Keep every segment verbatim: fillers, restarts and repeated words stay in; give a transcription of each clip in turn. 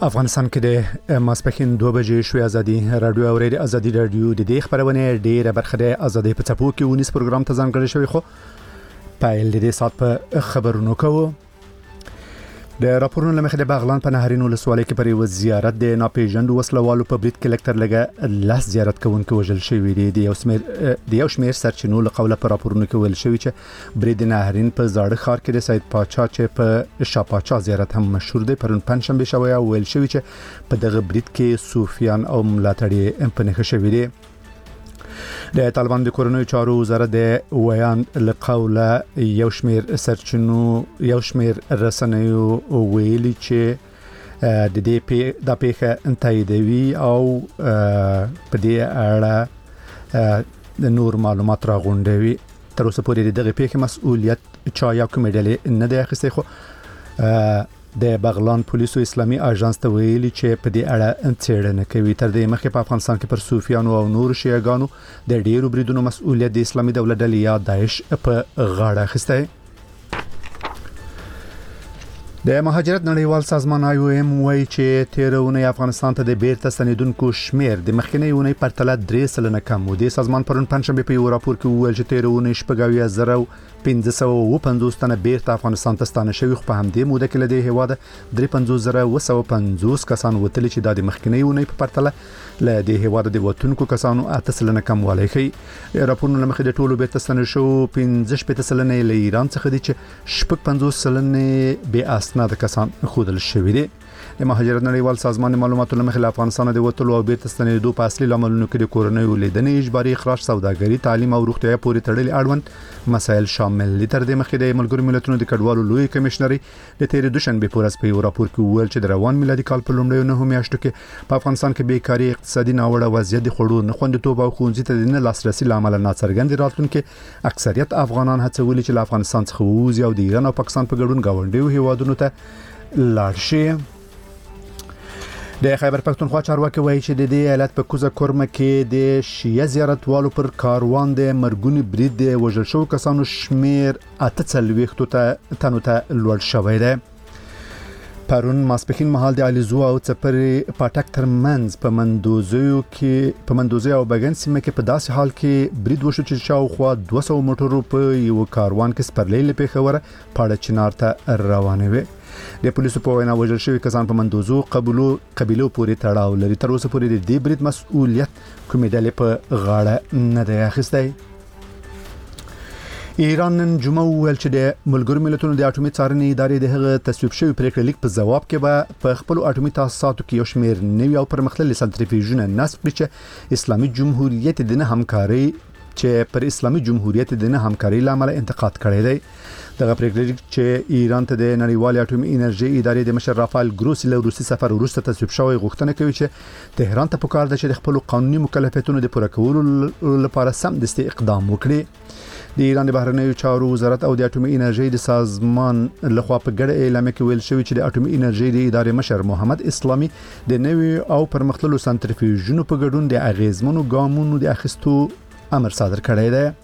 افغانستان کې د ماسپښین دوه بجې شوې ازادي رادیو او ریډیو ازادي رادیو د دې خبرونه ډیره برخه د ازادي په چپو کې ونیس پروګرام ته ځانګړی شوی خو پایل د دې سات په خبرونو کوو د راپورونو لمخې د بغلان په نهرین ولسوالۍ کې پر یو زیارت د ناپېژند وسلوالو په برید کې لکتر لګه لاس زیارت کوونکو وژل شوی دی د یو شمیر د یو شمیر سرچینو له قوله پر راپورونو کې ویل شوی چې برید نهرین په زاړه ښار کې د سید پاچا چې په شاپاچا زیارت هم مشهور دی پرون پنځشنبه شوی او ویل شوی چې په دغه برید کې صوفیان او ملاتړي په نښه شوی دي د طالبان د کورونو چارو وزارت د ویان لقوله یو شمیر سرچینو یو شمیر رسنیو ویلي چې د دې په د پیښه تاییدوي او په دې اړه د نور معلومات راغونډوي تر اوسه پورې دغه پیښه مسؤلیت چا یا کوم ډلې نه دی اخیستی خو د بغلان پولیسو اسلامي اژانس ته ویلي چې په دې اړه څېړنه کوي تر دې مخکې په افغانستان کې پر صوفیانو او نور شیعاګانو د ډیرو بریدونو مسؤلیت د اسلامي دولت ډلې یا داعش په غاړه اخیستی د مهاجرت نړیوال سازمان آی او ایم وايي چې تیرونه افغانستان ته د بیرته ستنیدونکو شمیر د مخکنی ونې په پرتله درې سلنه کم و د سازمان پرون پنځشنبه په یو راپور کې وویل چې تیرونه شپږاویا زره پنځه سوه او پنځوس تنه بیرته افغانستان ته ستانه شوي خو په همدې موده کې له دې هیواده درې پنځوس زره او سوه پنځوس کسان وتلي چې د مخکنی ونې په پرتله له دې هیواده د وتونکو کسانو اته سلنه کموالی ښیي راپورونه له مخې د ټولو بیرته ستانه شوو پنځه شپېته سلنه له ایران څخه دي چې شپږ پنځوس سلنه بې اسناده کسان ښودل شوي دي د مهاجرت نړیوال سازمان معلوماتو له مخې له افغانستان د وتلو او بیرته ستنېدو په اصلي لاملونو کې د کورنۍ ولیدنې اجباري اخراج سوداګري تعلیم او روغتیا پورې تړلي اړوند مسایل شامل دي تر دې مخکې د ملګرو ملتونو د کډوالو لوی کمشنري د تیر دوشنبه په ورځ په یو راپور کې وویل چې د روان میلادي کال په لومړیو نهو میاشتو کې په افغانستان کې بیکاري اقتصادي ناوړه وضعیت د خړو نه خوندیتوب او ښوونځي ته د نه لاسرسي لامل ناڅرګند راتلونکي اکثریت افغانان هڅولي چې له افغانستان څخه ووځي او د ایران او پاکستان په ګډون گاونډیو هیوادونو ته لاړ شي د خیبر پښتونخوا چارواکي وایي چې د دې ایالت په کوزه کورمه کې د شیعه زیارتوالو پر کاروان د مرګونی برید د وژل شوو کسانو شمیر اته څلوېښتو ته تنو ته لوړ شوی دی پرون ماسپښین مهال د علیزو او څپرې پټک ترمنځ په مندوزیو کې په مندوزي او بګن سیمه کې په داسې حال کې برید وشو چې شاوخوا دوه سوه موټرو په یو کاروان کې سپرلې له پیښوره پاړه چنار ته روانې وې د پولیسو په وینا وژل شوي کسان په مندوزو قبولو قبيلو پورې تړاو لري تر اوسه پورې د دې برید مسؤلیت کومې ډلې په غاړه نه دی اخیستی ایران نن جمعه ویل چې د ملګرو ملتونو د اټومي څارنې ادارې د هغه تصویب شوی پریکړه لیک په جواب کې به په خپل اټومي تاسیساتو کې یو شمیر نوي او پرمختللي سنټریفیوژونه نصب کړي چې اسلامي جمهوریت د نه همکاري چې پر اسلامي جمهوریت د نه همکاري لامل انتقاد کړی دی دغه پریکړه چې ایران ته د نړیوال اټومي انرژي ادارې د مشر رافایل ګروسی له روسي سفر وروسته تصویب شوی غوښتنه کوي چې تهران ته پکار ده چې د خپل قانوني مکلفیتونو د پوره کولو لپاره سم دستي اقدام وکړي د ایران د بهرنیو چارو وزارت او د اټومي انرژي د سازمان لخوا په ګډه اعلامیه کې ویل شوی چې د اټومي انرژي د ادارې مشر محمد اسلامي د نوي او پرمختللو سنټریفیوژونو په ګډون د اغیزمنو ګامونو د اخیستو امر صادر کړی دی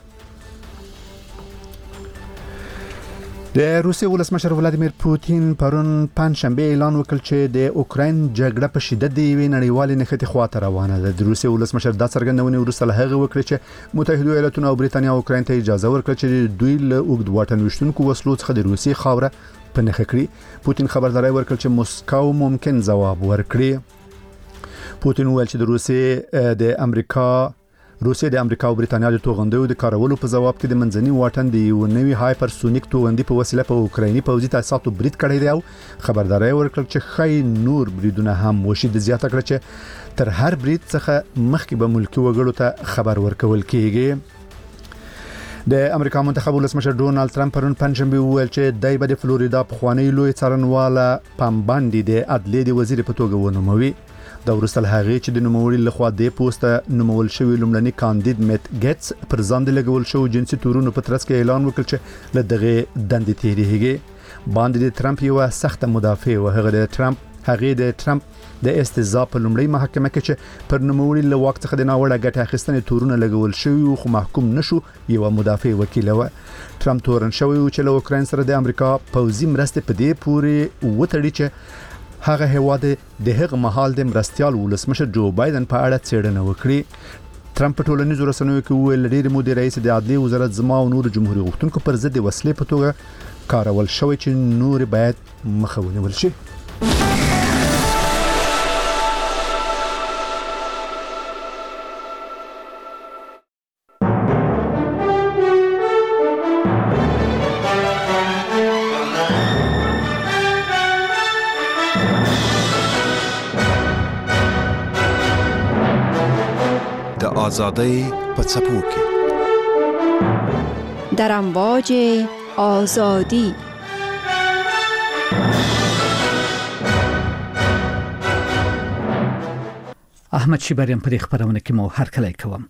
د روسیې ولسمشر ولادیمیر پوتین پرون پنځشنبه اعلان وکړ چې د اوکراین جګړه په شدت د یوې نړیوالې نښتې خواته روانه ده د روسیې ولسمشر دا څرګندونه وروسته له هغه وکړه چې متحده ایالاتونو او بریتانیا اوکراین ته اجازه ورکړه چې دوی له اوږد واټن وشتونکو وسلو څخه د روسیې خاوره په نښه کړي پوتین خبرداري ورکړه چې موسکو ممکن ځواب ورکړي پوتین وویل چې د روسیې د امریکا روسیه د امریکا او بریتانیا د توغندیو د کارولو په جواب کې د منځني واټن د یو نوي هایپرسونیک توغندي په وسیله په اوکرایني پوځي تاسیساتو برید کړی دی او خبرداري ورکړه چې خای نور بریدونه هم وشي د زیاته کړ چې تر هر برید څخه مخکې به ملکی وګړو ته خبر ورکول کیږي د امریکا منتخب ولسمشر ډونالد ترامپ پرون پنځشنبه وویل چې دای په فلوریدا په خوانی لوی څارنواله پام باندې د عدلیې د وزیر په توګه ونوموي دا ورسته هغه چې د نوموړي لخوا د پوسټه نومول شوی لومړنی کاندید میت ګیټس پر ځان د لګول شو جنسي تورونو په ترڅ کې اعلان وکړ چې له دغه دندې تیریږي باندې د ترامپ یو سخت مدافع او هغه د ترامپ هغه د ترامپ د استهزاء په لومړی محکمه کې چې پر نوموړي له وخت څخه د ناوړه ګټه اخیستنې تورونه لګول شوی خو محکوم نشو یو مدافع وکیل و ترامپ تورن شوی چې له اوکراین سره د امریکا پوځي مرستې په دې پورې وټړي چې هغه هیواد د هغه مهال د مرستيال ولسمشر جو بایدن په اړه څېړنه وکړي. ټرمپ په ټولنیزو رسنیو کې ویل ډېر مودې رئیس د عدلي وزارت زما او نور جمهوریت غوښتونکو پر ضد وسلې په توګه کارول شوی چې نور باید مخه ونیول شي. آزادی په څپو کې در امواج آزادی. احمد شیبریم په خبرونه کې مو هر کله کوم.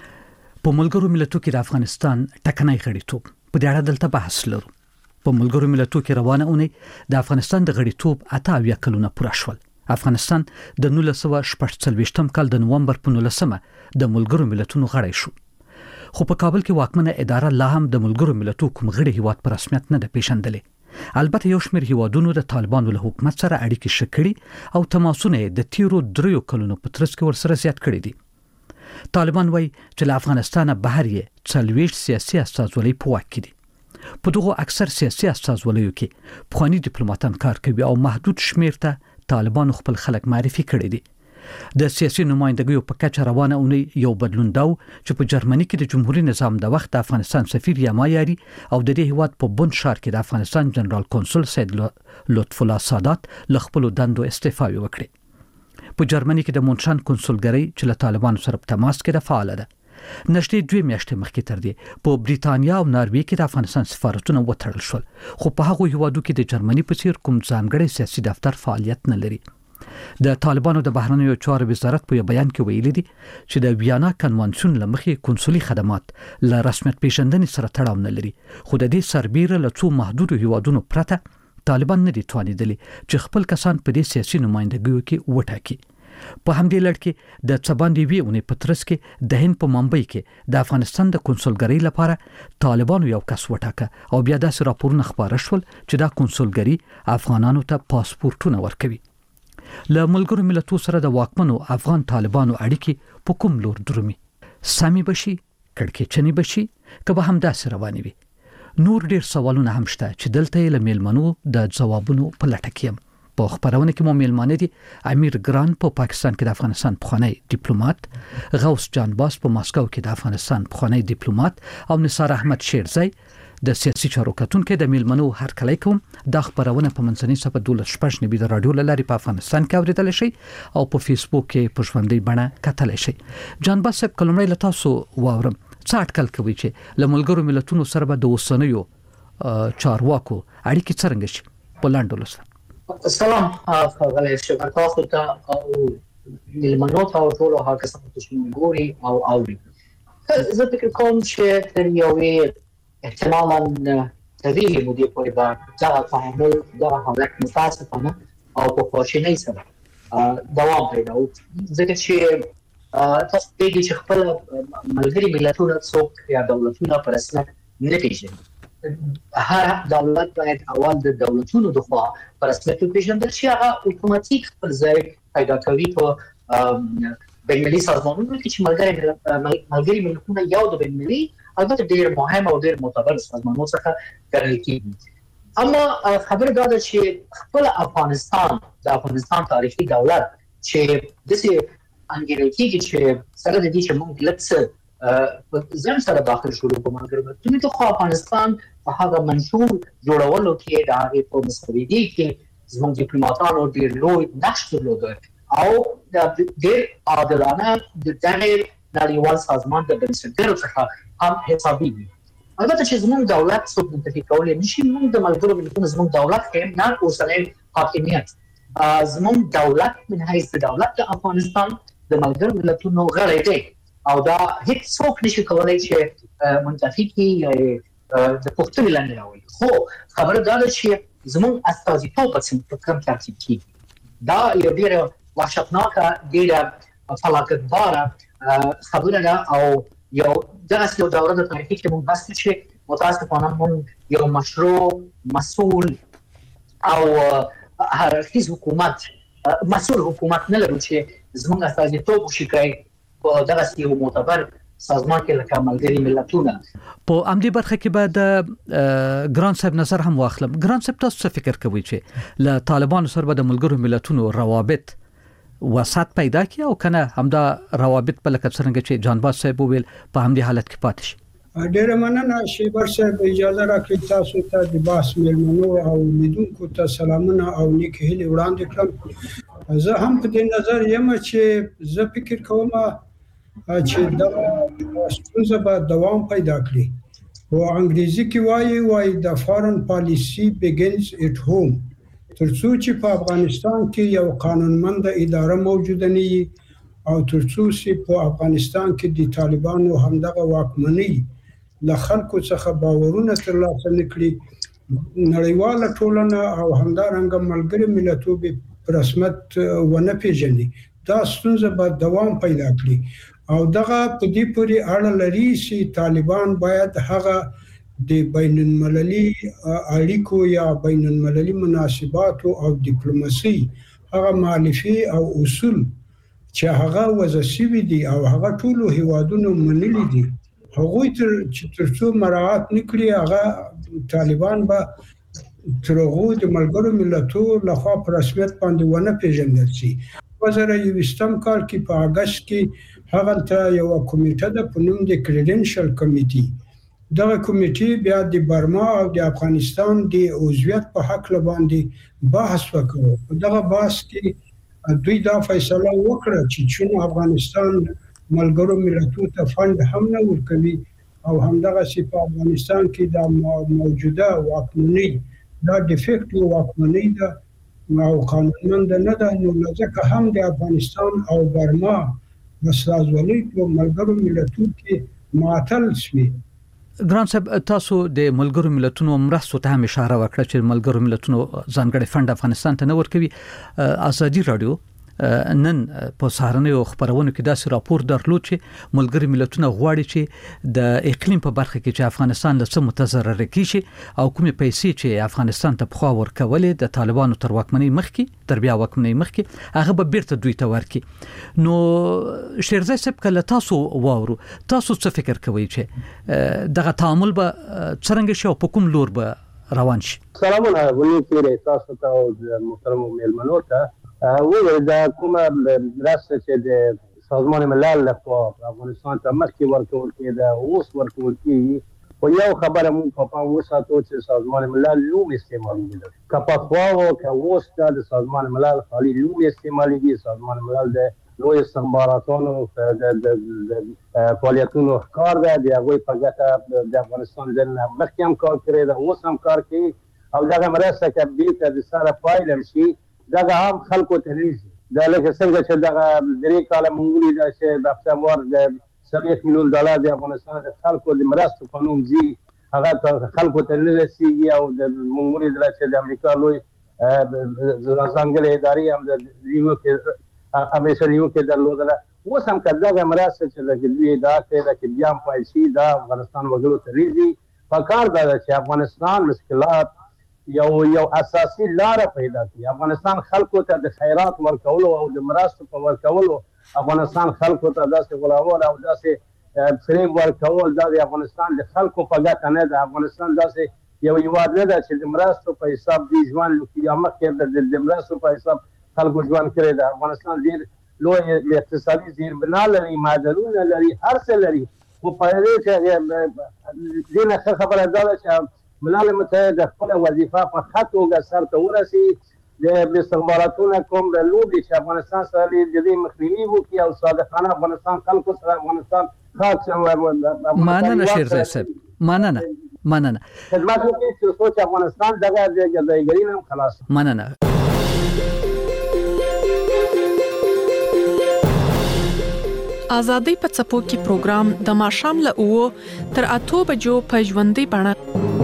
په ملګرو ملتونو کې د افغانستان ټکنۍ غړیتوب په دې اړه دلته بحث لرو. په ملګرو ملتونو کې روانه اونۍ د افغانستان د غړیتوب اته اویا کلونه پوره شول. افغانستان د نولس سوه شپږ څلوېښتم کال د نومبر په نولسمه د ملګرو ملتونو غړی شو. خو په کابل کې واکمنه اداره لا هم د ملګرو ملتونو کوم غړي هیواد په رسمیت نه ده پیژندلې. البته یو شمېر هیوادونو د طالبانو له حکومت سره اړیکې ښه کړي او تماسونه د تیرو دریو کلونو په ترڅ کې ورسره زیات کړي دي. طالبان وایي چې له افغانستانه بهر یې څلوېښت سیاسي استازولۍ په واک کې دي. په دغو اکثر سیاسي استازولیو کې پخواني ډیپلوماټان کار کوي او محدود شمېر ته طالبانو خپل خلک معرفي کړي دي. د سیاسي نمائندګیو په کچه روانه اونۍ یو بدلون دا چې په جرمني کې د جمهوریت نظام د وخت د افغانستان سفیر یما یاري او د دې هیواد په بن شهر کې د افغانستان جنرال کنسول سید لطف الله سادات له خپل دندو استعفا وکړي. په جرمني کې د مونشان کنسولګری چې له طالبانو سره په تماس کې د فعال ده. نشټې دوه میاشتې مخکې تر دې په بریتانیا او ناروې کې د افغانستان سفارتونه وتړل شول. خو په هغه هیوادو کې د جرمني په څیر کوم ځانګړی سیاسي دفتر فعالیت نه لري. د طالبانو د بهرنیو چارو وزارت په بیان کې ویلي دي چې د ویانا کنوانسیون لمخې کنسولي خدمات له رسمیت پیژندنې سره تړاو نه لري. خو د دې سربیره له څو محدود هیوادونو پرته طالبان نه دي توانیدلي چې خپل کسان په دې سیاسي نمائندګیو کې وټاکي. په همدې لړ کې د څباندې وی اونې په ترڅ کې د هند په ممبئی کې د افغانستان د کنسولګری لپاره طالبانو یو کس وټاکه او بیا داسې راپورونه خبره شول چې دا کنسولګری افغانانو ته پاسپورتونه ورکوي. له ملګرو ملتونو سره د واکمنو افغان طالبانو اړیکې په کوم لور درومي؟ سمې بشي کړکېچنې بشي که به هم داسې روانې وي؟ نور ډیر سوالونه هم شته چې دلته له میلمنو د ځوابونو په لټه کې یم. په خبرونه کې مو میلمانه دي امیر ګران په پا پاکستان کې د افغانستان پخوانی ډیپلوماټ، غوث جان باس په ماسکو کې د افغانستان پخوانی ډیپلوماټ او نثار احمد شیرزی د سیاسي چارو کتونکو د میلمنو هر کله کوم. د خبرونه په منځنۍ صفحه دولس شپږ نبی د رادیو لاري په افغانستان کې اوریدل شي او په فیسبوک کې په ژوندۍ بڼه کتل شي. جان باس صاحب کلمړی له تاسو واورم څه اټکل کوي چې له ملګرو ملتونو سره به د اوسنیو چارواکو اړیکې څنګه شي په لاندې ولسه؟ سلام غلی شکر تاسو ته او میلمنو ته او ټولو هغه کسانو چې ګوري او اوري. زه فکر کوم چې تر یوې احتمالاً طویلې مودې پورې به دغه تعامل دغه حالت متاسفانه او په خواشینۍ سره دوام پیدا وکړي. ځکه چې تاسو پوهېږئ چې خپل ملګري ملتونه څوک یا دولتونه په رسمیت نه پېژني. هر دولت باید اول د دولتونو د خوا په رسمیت وپېژندل شي. هغه اتوماتیک خپل ځای پیدا کوي په بین‌المللي سازمانونو کې چې ملګري ملتونه یو د بین‌المللي البته ډېر مهم او ډېر معتبر سازمانونو څخه ګڼل کېږي. اما خبره دا ده چې خپل افغانستان د افغانستان تاریخي دولت چې داسې انګېرل کېږي چې سره د دې چې موږ لږ څه ځان سره داخل شو په ملګرو ملتونو کې، خو افغانستان په هغه منشور جوړولو کې د هغې په مستبدي کې زموږ ډیپلوماټانو ډېر لوی نقش درلوده او ډېر عادلانه د دغې نړیوال سازمان د بنسټګرو څخه هم حسابېږي. البته چې زموږ دولت څوک منتفي کولی نه شي. موږ د ملګرو ملتونو زموږ دولت کې نه اوسنی حاکمیت زموږ دولت من حیث د دولت د افغانستان د ملګرو ملتونو غړی دی او دا هیڅ څوک نشي کولی چې منتفي کړي یا د پوښتنې لاندې راولي. خو خبره دا ده چې زموږ استازیتوب په کوم ترتیب کېږي. دا یو ډېره وحشتناکه ډېره فلاکتباره خبره ده او یو دغسې یو دوره د تاریخي کې موږ بس چې متاسفانه موږ یو مشروع مسؤل او هررخیز حکومت مسؤل حکومت نه لرو چې زموږ استازیتوب وشي کوي په دغه یو معتبر سازمان کې لکه ملګري ملتونه. په امدی برخه کې بعد ګران صاحب نظر هم واخلم. ګران صاحب تاسو څه فکر کوئ چې له طالبانو سره د ملګرو ملتونو روابط وسات پیدا کی او کنه همدا روابط په لکه څنګه چې جانباز صاحب ویل په همدې حالت کې پاتې شي؟ ډیره مننه شیبر صاحب، اجازه راکړئ تاسو ته د باس ملمنو او لیدونکو ته سلامونه او نیک هیلې وړاندې کړم. زه هم په دې نظر یم چې زه فکر کوم چې دا ستونزه به دوام پیدا کړي او انګریزي کې وایي وایي د فارن پالیسی begins at home. ترڅو چې په افغانستان کې یو قانونمند اداره موجوده نه وي او ترڅو چې په افغانستان کې د طالبانو همدغه واکمنۍ له خلکو څخه باورونه ترلاسه نکړي، نړیواله ټولنه او همدارنګه ملګري ملتونه په رسمیت ونه پیژني، دا ستونزه به دوام پیدا کړي. او دغه په دې پورې اړه لري چې طالبان باید هغه د بین المللي اړیکو یا بین المللي مناسبات او ډیپلوماسي هغه مالفي او اصول چې هغه وضع شوي دي او هغه ټولو هیوادونو منلي دي، هغه چې ترڅو مراعات نکړي هغه طالبان به تر هغه د ملګرو ملتونو لخوا په رسمیت باندې ونه پیژندل شي. په دوه زره یوولسم کال کې په اگست کې هغه ته یو کمیټه د په نوم د کریډنشل کمیټي، دغه کمیټي بیا د برما او د افغانستان د عضویت په حق باندې بحث وکړ. په دغه بحث کې دوی دا فیصله وکړه چې چون افغانستان ملګرو ملتونو ته فند هم نه ورکوي او همدغه چې په افغانستان کې د موجوده واکمنۍ دا ډیفیکټ واکمنۍ ده او قانونمند نه ده، نو ځکه هم د افغانستان او برما مسازولۍ په ملګرو ملتونو کې معطل شوي. ګران صاحب تاسو د ملګرو ملتونو مرستو ته هم اشاره وکړه چې ملګرو ملتونو ځانګړي فند افغانستان ته نه ورکوي. ازادي رادیو نن په سهارنیو خبرونو کې داسې راپور درلود چې ملګري ملتونه غواړي چې د اقلیم په برخه کې چې افغانستان له څه متضرر کیږي او کومې پیسې چې افغانستان ته پخوا ورکولې د طالبانو تر واکمنۍ مخکې تر بیا واکمنۍ مخکې هغه به بیرته دوی ته ورکړي. نو شیرزای صاحب کله تاسو واورو تاسو څه فکر کوئ چې دغه تعامل به څرنګه شي او په کوم لور به روان شي؟ سلامونه ولې تاسو ته او محترم میلمنو ته وویل دا کومه مرسته چې د سازمان ملل لخوا افغانستان ته مخکې ورکول کېده اوس ورکول کېږي، خو یو خبره مونږ په پام وساتو چې سازمان ملل لوم استعمالېږي. که پخوا و که اوس دا د سازمان ملل خالي لوم استعمالېږي. سازمان ملل د لوی استخباراتانو د فعالیتونو ښکار ده، د هغوی په ګټه د افغانستان دننه مخکې هم کار کړی ده، اوس هم کار کوي او دغه مرسته که بیرته د سره پایله شي دغه هم خلکو ته رسي. دا لکه څنګه چې دغه درې کاله مونږ ولیده چې د هفتهوار د څلوېښت میلیون ډالر د افغانستان د خلکو د مرستو په نوم ځي، هغه خلکو ته نه رسېږي او د مونږ ولیدله چې د امریکا لوی ځانګړې ادارې هم د ریو کې همیشه ریو کې درلودله. اوس هم که دغه مرسته چې لکه دوی ادعا کړې ده چې بیا هم پیل شي دا افغانستان وګړو ته رسي. پکار دا ده چې افغانستان مشکلات یو یو اساسي لار پیدا کړي. افغانستان خلکو ته د خیرات ورکولو او د مرستو په ورکولو افغانستان خلکو ته داسې غلاول او داسې فریب ورکول دا د افغانستان د خلکو په ګټه نه ده. افغانستان داسې یو هیواد نه ده چې د مرستو په حساب دی ژوند وکړي یا مخکې د مرستو په حساب خلکو ژوند کړی ده. افغانستان ډېر لوی اقتصادي زیربنا لري، معدنونه لري، هر څه لري، خو په دې کې دې نه ښه خبره دا ده چې ملل متحد خپل وظیفه په ښه توګه سرته ورسي. د استخباراتونو کوم د لوبې چې افغانستان سره د دې مخنیوي وکړي او صادقانه افغانستان خلکو سره افغانستان خاص مننه شیرزای صاحب، مننه مننه خدمت وکړي چې سوچ افغانستان دغه ځایګرۍ هم خلاص. مننه. آزادۍ په څپو کې پروګرام د ماښام له اوو تر اتو بجو په ژوندۍ بڼه.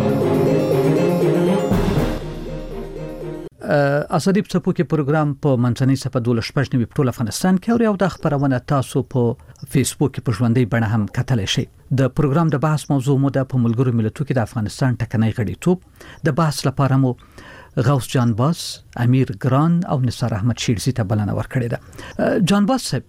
آزادۍ په څپو کې پروګرام په منځنۍ صفحه دولس شپږ نوي په ټول افغانستان کې اوري او د خبرونه تاسو په فیسبوک کې په ژوندۍ بڼه هم کتلی شئ. د پروګرام د بحث موضوع مو د په ملګرو ملتونو کې د افغانستان ټکنۍ غړیتوب. د بحث لپاره مو غوث جان باس، امیر ګران او نثار احمد شیرزی ته بلنه ورکړې ده. جان باس صاحب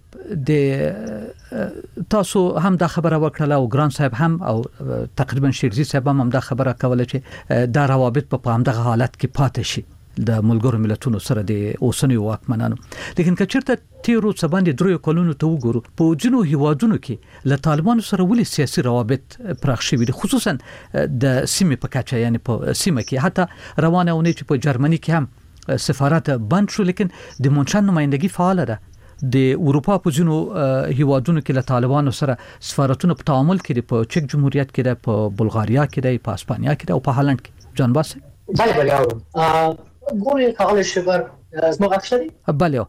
د تاسو هم دا خبره وکړه او ګران صاحب هم او تقریبا شیرزی صاحب هم دا خبره کوله چې دا روابط په همدغه حالت کې پاتې شي د ملګرو ملتونو سره د اوسنیو واکمنانو. لیکن کچرته تیرو سباندې درو کلونو ته وګورو په جنو هیوادونو کې له طالبانو سره ولې سیاسي روابط پراخ شوي دي، خصوصا د سیمې په کچه، یعنی په سیمه کې. حتی روانه اونۍ چې په جرمني کې هم سفارت بند شو، لیکن د مونشن نمائندګي فعال ده. د اروپا په جنو هیوادونو کې له طالبانو سره سفارتونه په تعامل کې په چک جمهوریت کې ده، په بلغاریا کې ده، په اسپانیا کې ده او په هالند کې. جان باس بله بله ګوري کاغل شبر زما غوښتنه بله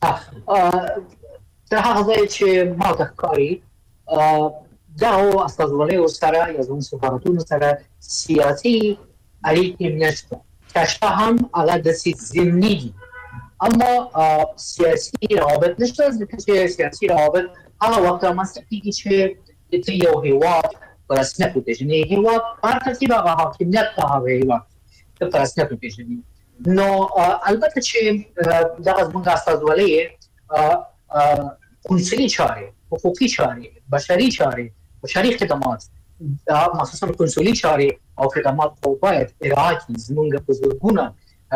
تر هغه ځای چې ما ته ښکاري دا هو استازولۍ سره یا زموږ سفارتونو سره سیاسي اړیکې نشته، که شته هم هغه داسې ضمني دي، اما سیاسي روابط نشته. ځکه چې سیاسي روابط هغه وخت رامنځته کېږي چې ته یو هېواد په رسمیت وپېژنې، هېواد په هر ترتیب هغه حاکمیت ته هغه هېواد ته په رسمیت وپېژنې. نو البته چې دغه زموږ استازولۍ کنسولي چارې، حقوقي چارې، بشري چارې، بشري خدمات، مخصوصا کنسولي چارې او خدمات خو باید ارائه کړي. زموږ په زرګونه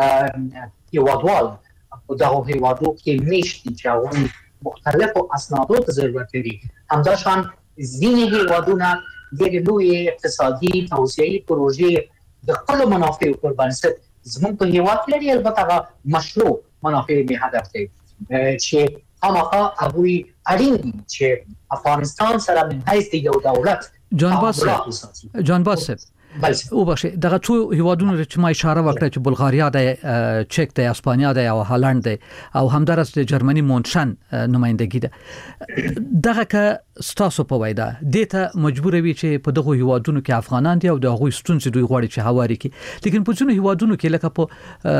هېوادوال په دغو هېوادو کې میشت دي چې هغوی مختلفو اسنادو ته ضرورت لري. همداشان ځینې هېوادونه ډېرې لویې اقتصادي توسعه‌يي پروژې د خپلو منافعو پر بنسټ زموږ په هېواد کې لري، البته هغه مشروع منافع یې هدف دی چې هماغه هغوی اړین دي چې افغانستان سره من حیث یو دولت. جان باس جان باس او باشه دغه څو هیوادونو چې ما اشاره وکړه چې بلغاریا ده، چک ده، اسپانیا ده او هالند ده او همدارس د جرمني مونشن نمائندګي ده. دغه که ستاسو په وایده دته مجبور وي چې په دغه هیوادونو کې افغانان دي او دغه ستونزې دوی غواړي چې هواري کې، لیکن په ځینو هیوادونو کې لکه په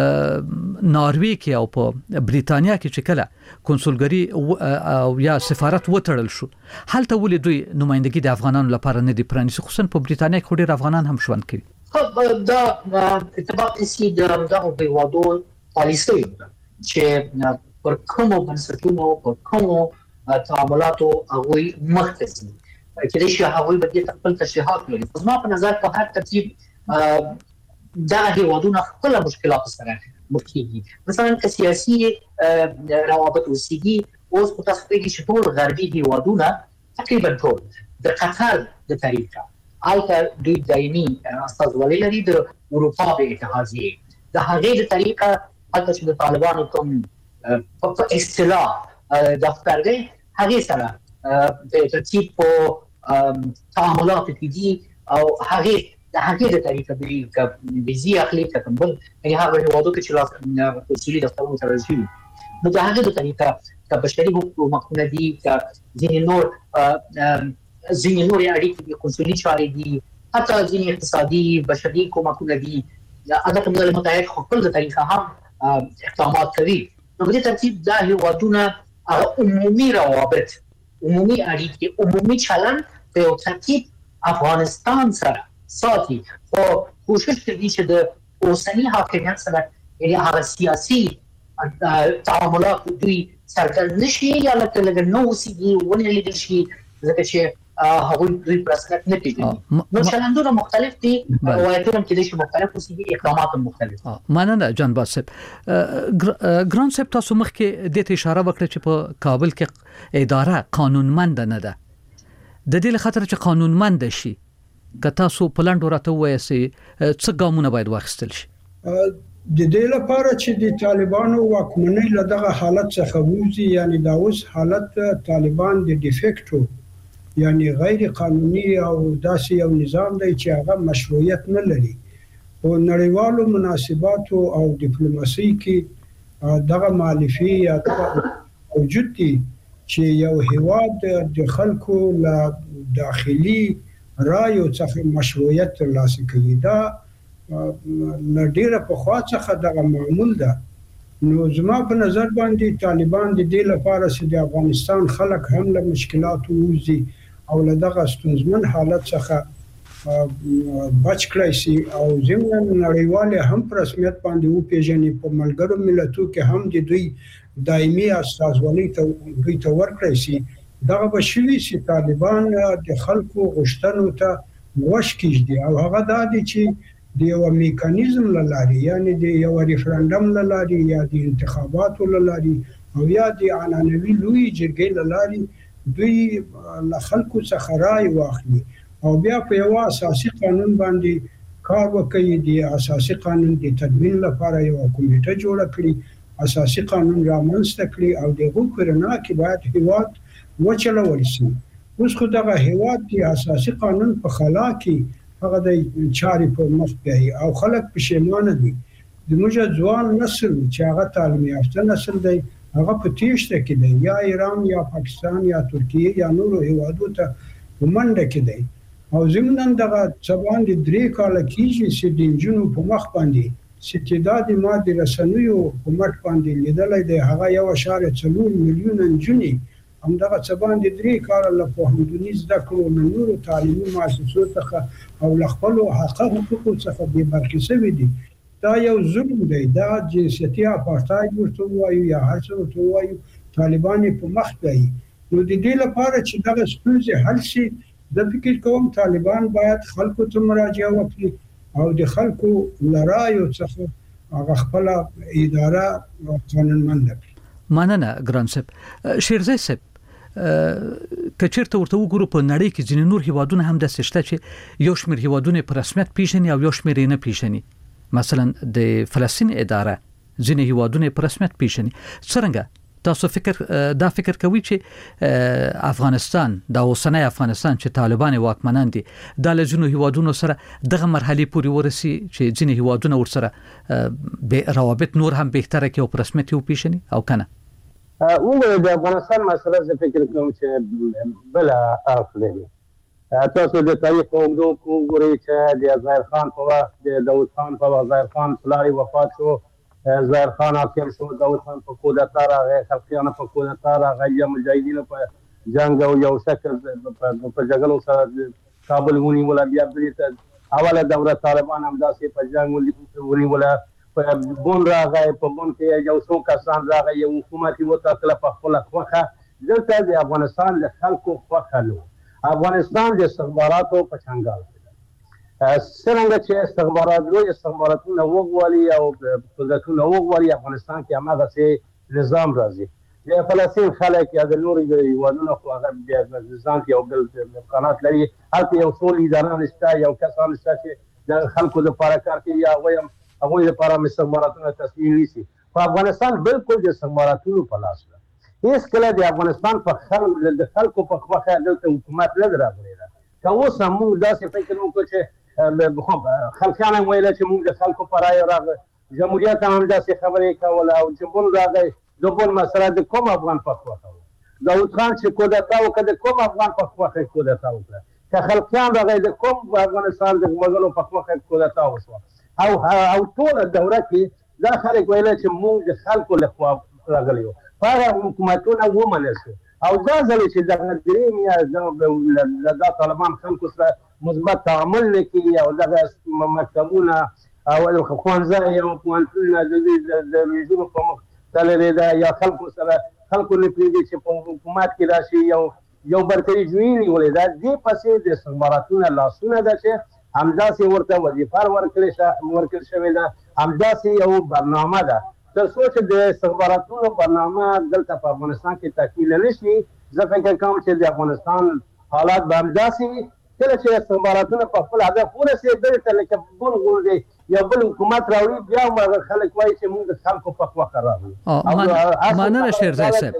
ناروې کې او په بریتانیا کې چې کله کنسولګری او یا سفارت وټړل شو، هلته ولې دوی نمائندګي د افغانانو لپاره نه دی پرانیسي، خصوصا په بریتانیا کې ډېر افغانان هم ژوند کوي. دا اتفاق سي د دغه هیوادو پالیسي چې پر کومو بنسټونو پر کومو تعاملاتو هغوی مخکې دي، کله چې هغوی به د خپل تشریحات لري. زما په نظر په هر ترتیب دا هیوادونه خپل مشکلات سره مخ کیږي. مثلا که سیاسي روابط اوسېږي، اوس په تاسو کې چې ټول غربي هیوادونه تقریبا ټول د قطر د طریقه البته دوی دایمي استازولۍ لري د اروپا د اتحادیې د هغې د طریقه البته چې د طالبانو کوم په اصطلاح دفتر دی هغې سره د ترتیب په تعاملاتو کې دي او هغې د هغې د طریقه دوی که ویزې اخلي که کوم بل یعنې هغه هېوادو کې چې کنسولي دفترونه تړل شوي نو د هغې د طریقه که بشري حقوقونه دي که ځینې نور ځینې نورې اړیکې دي، کنسولي چارې دي، حتی ځینې اقتصادي بشري کومکونه دي. البته ملل متحد خپل د طریقه هم اقدامات کوي. نو په دې ترتیب دا هېوادونه عمومي روابط، عمومي اړیکې، عمومي چلند په یو ترتیب افغانستان سره ساتي، خو کوشش کوي چې د اوسني حاکمیت سره یعنې هغه سیاسي تعاملات دوی څرګند نشي یا لکه لږ نه اوسېږي ونه لیدل شي، ځکه چې هغوی دوی په رسمیت نه پېژني. نو چلندونه مختلف دي، روایتونه هم کېدای شي مختلف اوسېږي، اقدامات هم مختلف. مننه جان باس صاحب. ګران صاحب تاسو مخکې دې ته اشاره وکړه چې په کابل کې اداره قانونمند نه ده. د دې لخاطر چې قانونمند شي که تاسو په لنډو راته ووایئ څه ګامونه باید واخیستل شي؟ د دې لپاره چې د طالبانو واکمنۍ له دغه حالت څخه ووځي، یعنی دا اوس حالت طالبان د ډیفیکټو یعنی غیر قانوني او داسې یو نظام دی چې هغه مشروعیت نه لري. په نړیوالو مناسباتو او ډیپلوماسۍ کې دغه مالفي یا دغه وجود دي چې یو هیواد د خلکو له داخلي رایو څخه مشروعیت ترلاسه کوي. دا له ډېره پخوا څخه دغه معمول ده. نو زما په نظر باندې طالبان د دې لپاره چې د افغانستان خلک هم له مشکلاتو ووځي او له دغه ستونزمن حالت څخه بچ کړی شي او زموږ نړیواله هم په رسمیت باندې او پیژنې په ملګرو ملتونو کې هم د دوی دایمي استازولۍ ته دوی ته ورکړی شي دغه بشوي چې طالبان د خلکو غوښتنو ته وش کیږي او هغه د دې چې د یو میکانیزم لاري یعنی د یو ریفرندم لاري یا د انتخاباتو لاري او یا د عنعنوي لوی جرګې لاري دوی له خلکو څخه رائے واخلي او بیا په یو اساسي قانون باندې کار وکړي د اساسي قانون د تدوین لپاره یو کمیټه جوړه کړي اساسي قانون رامنځته کړي او دغه پرنا کې باید هیواد وچلول شي اوس خو دغه هیواد د اساسي قانون په خلا کې هغه د چاري په مخ دی او خلک پښیمانه دي د موږ ځوان نسل چې هغه تعلیم یافته نسل دی هغه په تیښته کې دی یا ایران یا پاکستان یا ترکیه یا نورو هیوادو ته ومنډه کې دی او زمونږ دغه څوان د درې کال کېږي چې د جنو په مخ باندې استعداد مادي رسنیو په مټ باندې لیدلای دی هغه یو اشاره څلور میلیون جنې هم دغه څوان د درې کال له پوهنتوني زده کړو نورو تعلیمي مؤسسو څخه او خپل حقوقو څخه به برخه شوي دي دا یو ظلم دی دا جنسیتي اپارټاید ورته وایي یا هر څه ورته وایي طالبان په مخ دی نو د دې لپاره چې دغه ستونزې حل شي د فکر کوم طالبان باید خلکو ته مراجعه وکړي او د خلکو لرایو څخه هغه خپل اداره قانونمند کړي مننه ګران صاحب شیرزی صاحب کچیرته ورته وګورو په نړۍ کې ځینې نور هیوادونه هم د سشته چې یو شمېر هیوادونه په رسمیت پیژني او یو شمېر نه پیژني مثلا د فلسطین اداره ځینې هیوادونه په رسمیت پیژني څنګه تاسو فکر دا فکر کوي چې افغانستان د اوسنۍ افغانستان چې طالبان واکمنان دي د لجنو هیوادونو سره دغه مرحله پورې ورسي چې ځینې هیوادونه ورسره به روابط نور هم بهتره کې او په رسمیت یو پیژني او کنه وګورئ د افغانستان مسله زه فکر کوم چې بل اړخ لري تاسو د تاریخ په اوږدو کې وګورئ چې د ظاهر خان په وخت د داود خان په وخت ظاهر خان پلار وفات شو ظاهر خان حاکم شو داود خان په کودتا راغی خلقیان په کودتا راغی یا مجاهدین په جنگ او یو شکل په جګړو سره کابل ونیول بیا بریته اوله دوره طالبان هم داسې په جنگ ونیول په بون راغی په بون کې یو څو کسان راغی یو حکومت یو تکله په خپل خوخه دلته د افغانستان له خلکو خوخه لو افغانستان د استخباراتو په څنګه څنګه چې استخبارات لوی استخباراتونه وګوري او قدرتونه وګوري افغانستان کې هغه څه نظام راځي د فلسطین خلک یا د نورو هیوادونو خو هغه د نظام یو بل امکانات لري هلته یو څو لیدران شته یو کسان شته چې د خلکو لپاره کار کوي یا ویم هغه لپاره استخباراتونه تصمیم نیسي په افغانستان بالکل د استخباراتونو په لاس ده هیڅ کله د افغانستان په خلک د خلکو په خوخه دلته حکومت نه راغلی ده که اوس هم موږ داسې فکر وکړو چې خلکیان هم ویل چې موږ د خلکو په رایه راغلی جمهوریت هم داسې خبرې کوله او چې بون راغی د بون مسله د کوم افغان په خوښه وه داود خان چې کودتا وکړه د کوم افغان په خوښه کودتا وکړه که خلکیان راغی د کوم افغانستان د وګړو په خوښه کودتا وشوه او او ټوله دوره کې دا خلک ویل چې موږ د خلکو له خوا راغلي یو هغه حکومتونه ومنل شو او دا ځل چې دغه درې میاشتې د طالبان خلکو سره مثبت تعامل نه کوي او دغه مکتبونه او ښوونځي او پوهنتونونه د لجنو په مخ تللي ده یا خلکو سره خلکو نه پرېږدي چې په حکومت کې راشي یو یو برتري جوړي نیولې ده دې پسې د استخباراتونه لاسونه ده چې همداسې ورته وظیفه ورکړې ورکړل شوې ده همداسې یو برنامه ده تر څو چې د استخباراتونو برنامه دلته په افغانستان کې تکمیل نه شي زه فکر کوم چې د افغانستان حالات به همداسې وي کله چې استخباراتونه په خپل هدف ورسېدل ته لکه بل غوندې یو بل حکومت راوړي بیا هم خلک وایي چې موږ د خلکو په خوښه راغلو مننه شیرزی صاحب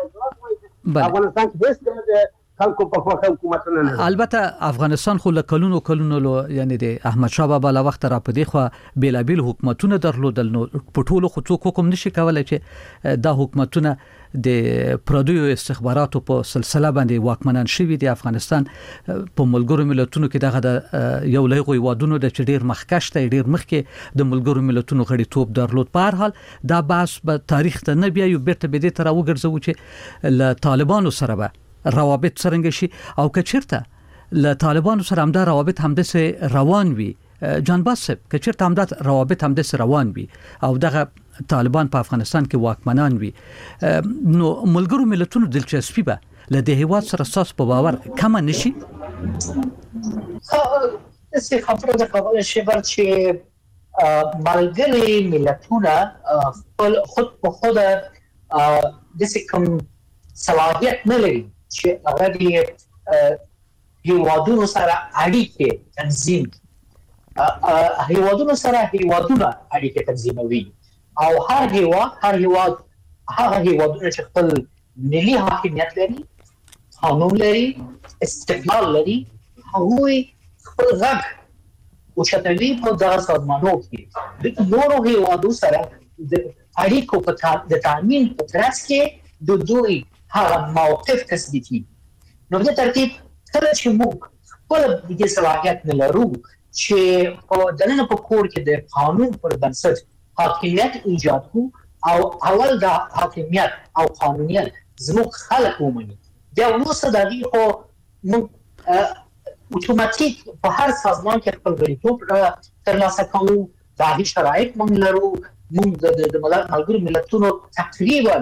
افغانستان کې هېڅ کله د خلکو په خوښه حکومتونه نه البته افغانستان خو له کلونو کلونو یعنی د احمد شاه بابا له وخت را پدې خو بیلابیل حکومتونه درلودل نو په ټولو خو څوک حکم نشي کولای چې دا حکومتونه د پردیو استخباراتو په سلسله باندې واکمنان شوي د افغانستان په ملګرو ملتونو کې دغه یو لوی هیوادونو د ډیر مخکښ ته ډیر مخکې د ملګرو ملتونو غړیتوب درلود په هر حال دا بحث به تاریخ ته نه بیا یو بیرته به دې تر وګرځو چې له طالبانو سره به روابط څرنګه شي او کچیرته له طالبانو سره همدا روابط همدسه روان وي جان باسب که چیرته همدا روابط همدسه روان وي او دغه طالبان په افغانستان کې واکمنان وي نو ملګرو ملتونو دلچسپي به له دې هیواد سره اساس په باور کم نشي. څه خبره ده کوله شي چې ملګري ملتونه خود په خود د کوم صلاحیت نه لري چې هغه د هیوادونو سره اړیکې تنظیم هیوادونو سره هیوادونه اړیکې تنظیموي او هر هیواد هر هیواد هغه هیوادونه چې خپل ملي حاکمیت لري، قانون لري، استقلال لري، هغوی خپل غږ اوچتوي په دغه سازمانونو کې د نورو هیوادو سره د اړیکو په د تامین په ترڅ کې د دوی هغه موقف تثبیتي. نو په ترتیب کله چې موږ خپل د صلاحیت نه لرو چې په دننه په کور کې د قانون پر بنسټ حاکمیت ایجاد کو او اول دا حاکمیت او قانونیت زموږ خلک ومني بیا وروسته د هغې خو موږ اتوماتیک په هر سازمان کې خپل غړیتوب ترلاسه کوو، د هغې شرایط موږ لرو. موږ د ملګرو ملتونو تقریبا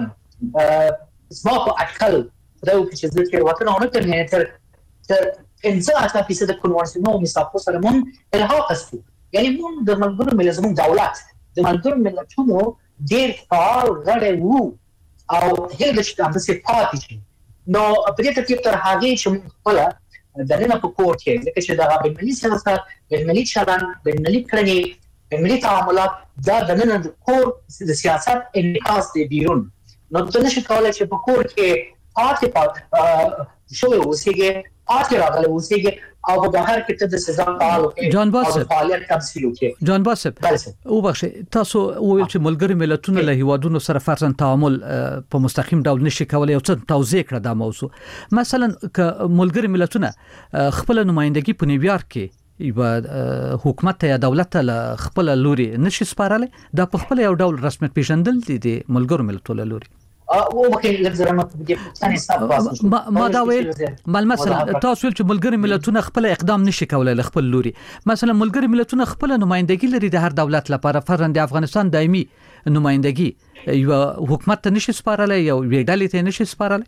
زما په اټکل خدای وکړي چې زه تېروتنه ونه کړم یعنې تر پنځه اتیا فیصده کنوانسیونو میثاقو سره موږ الحاق هستو. یعنې موږ د ملګرو ملت زموږ دولت د ملګرو ملتونو ډېر فعال غړی وو او هیله ده چې همداسې پاتې شي. نو په دې ترتیب تر هغې چې موږ خپله دننه په کور کې ځکه چې دغه بین‌المللي سیاست، بین‌المللي چلند، بین‌المللي کړنې، بین‌المللي تعاملات دا دننه د کور د سیاست انعکاس دی بیرون. نو ته نشې کولی چې په کور کې پاتې پاتې شوی اوسېږې، پاتې راغلی اوسېږې او په بهر کې ته د سزا فعال وکړې او د فعالیت تمثیل وکړې. جان باسب وبخښئ، تاسو وویل چې ملګري ملتونه له هیوادونو سره فرضاً تعامل په مستقیم ډول نشي کولی. یو څه توضیح کړه دا موضوع. مثلا که ملګري ملتونه خپل نمائندګي په نیویارک کې یو حکومت یا دولت ته خپل لوري نشي سپارلی، دا په خپل یو ډول رسمیت پیژندل دي د ملګرو ملتونو لوري. او ممکن لږ ما ما دا ویل مثلا تاسو چې ملګري ملتونه خپل اقدام نشي کولای خپل لوري. مثلا ملګري ملتونه خپل نمائندګي لري د هر دولت لپاره، فرضاً د افغانستان دایمي نمائندګي یو حکومت ته نشي سپارلی، یو ویډالې ته نشي سپارلی.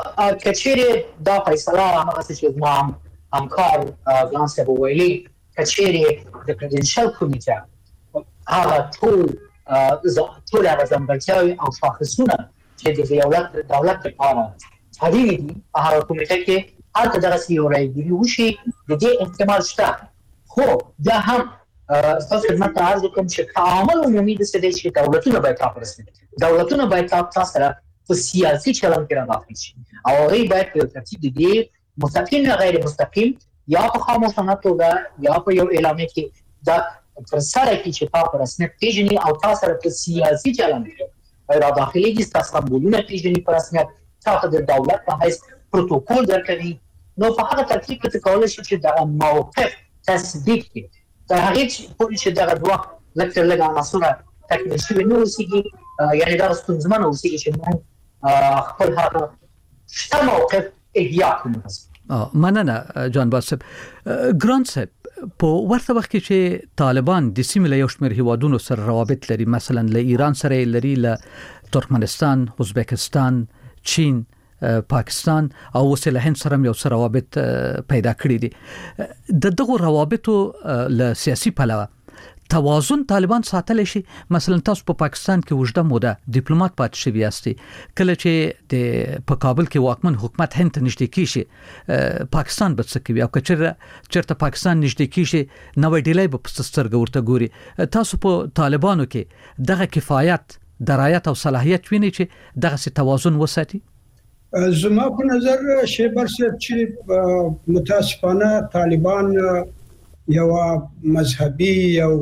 کچېرې دا فیصله هغه چې ما همکار ګلان صاحب ویلي، کچېرې د پریزیدنشل کمیټه هغه ټول ټول هغه ځانګړتیاوې او شاخصونه چې د دولت دولت لپاره اړینې دي په هغه کمیټه کې هلته دغسې یو رایګیري وشي، د دې احتمال شته. خو بیا هم ستاسو خدمت ته عرض وکړم چې تعامل عمومي داسې دی چې دولتونه باید تا په رسمیت دولتونه باید تا سره په سیاسي چلند کې راداخل شي او هغوی باید په ترتیب د دې مستقیم یا غیر مستقیم یا په خاموشانه توګه یا په یو اعلامیه کې دا ترسره کړي چې تا په رسمیت پېژني او تا سره په سیاسي چلند کې را داخليږي، ستاسو سمبولونه پیژني په رسمیت، تاسو د دولت په حیث پروتوکول درکوي. نو په هغه ترتیب کې کولای شي چې دا موقف تثبیت کړي تر هغې پورې چې دغه دوه لږ تر لږه عناصره تکمیل شوي نه اوسېږي، یعنې دغه ستونزمن اوسېږي چې موږ خپل هغه شته موقف احیا کړو. مننه جان باسب. ګران صاحب، په ورته وخت کې چې طالبان د سیمې له یو شمېر هیوادونو سره روابط لري، مثلا له ایران سره لري، له ترکمنستان، ازبکستان، چین، پاکستان او اوس له هند سره یو سره روابط پیدا کړي دي، د دغو روابطو له سیاسي پلوه توازن طالبان ساتلی شي. مثلا تاسو په پاکستان کې وجده موده ډیپلوماټ پاتې شوي یاستئ، کله چې د په کابل کې واکمن حکومت هند ته نږدې کیږي پاکستان به څه کوي، او که چېرته پاکستان نږدې کیږي نوی ډیلی به په سترګه ورته ګوري. تاسو په طالبانو کې دغه کفایت، درایت او صلاحیت وینئ چې دغسې توازن وساتي؟ زما په نظر شیبر صاحب چې متاسفانه طالبان یو مذهبي یو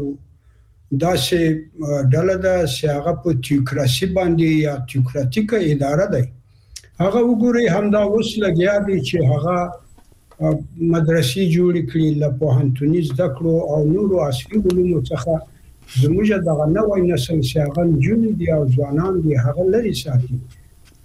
داسې ډله ده چې هغه په تیوکراسي باندې یا تیوکراتیکه اداره ده. هغه وګورئ همدا اوس لګیا دي چې هغه مدرسې جوړې کړي له پوهنتوني زده کړو او نورو عصري علومو څخه زموږ دغه نوی نسل چې هغه نجونې دي او ځوانان دي هغه لرې ساتي.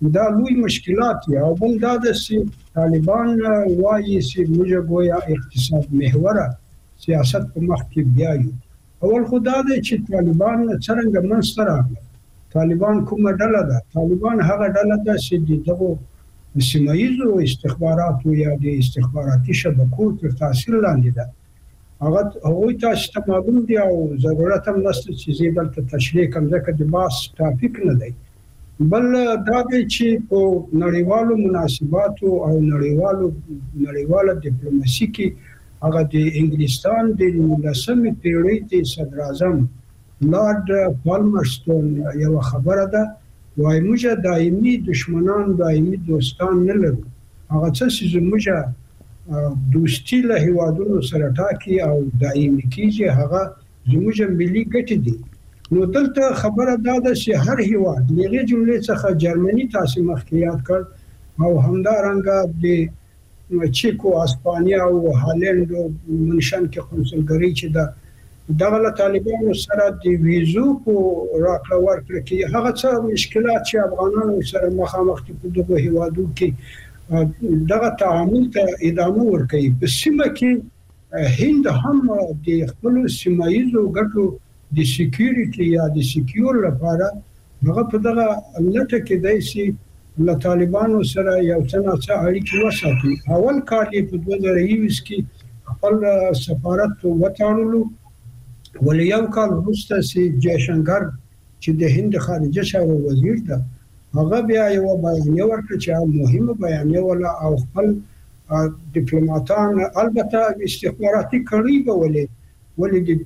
دا لوی مشکلات دي. او بل دا چې طالبان وایي چې موږ ګویا اقتصاد محوره سیاست په مخ کې بیایو. اول خدا دې چې طالبان څنګه منځته راغلي. طالبان کومه ډله ده؟ طالبان هغه ډله ده چې دغه سیمایزو استخباراتو یا د استخباراتي شبکو تر تاثیر لاندې ده. هغه هغه تاسو ته معلوم دی او ضرورت هم نشته چې زه دلته تشریح کوم ځکه د باس ټاپک نه دی. بل دا دی چې په نړیوالو مناسباتو او نړیوالو نړیواله ډیپلوماسي کې هغه د انګلستان د لسمې پیړۍ د صدر اعظم لارډ پالمرستون یو خبره ده، وایي موږ دایمي دشمنان دایمي دوستان نه لرو. هغه څه چې موږ دوستي له هیوادونو سره ټاکي او دایمي کیږي هغه زموږ ملي ګټې دي. نو دلته خبره دا ده چې هر هیواد لږه جملې څخه جرمني تاسو مخکې یاد کړ او همدارنګه د چیکو اسپانیا او هالند منشن کې قونسلګری چې دا دغه طالبانو سره د ویزو په راکړه ورکړه کې هغه څه مشکلات چې افغانانو سره مخامخ دي په دغه هیوادو کې دغه تعامل ته ادامه ورکوي. په سیمه کې هند هم د خپل سیمایزو ګټو د سکیورټي یا د سکیور لپاره هغه په دغه لټه کې دی چې له طالبانو سره یو څه نه څه اړیکې وساتي. اول کال یې په دوه زره یوولس کې خپل سفارت وتړلو، ولې یو کال وروسته چې جیشنګر چې د هند خارجه چارو وزیر ده هغه بیا یو بیانیه ورکړه چې مهمه بیانیه ولا او خپل ډیپلوماټان البته استخباراتي کړي به ولې ولې د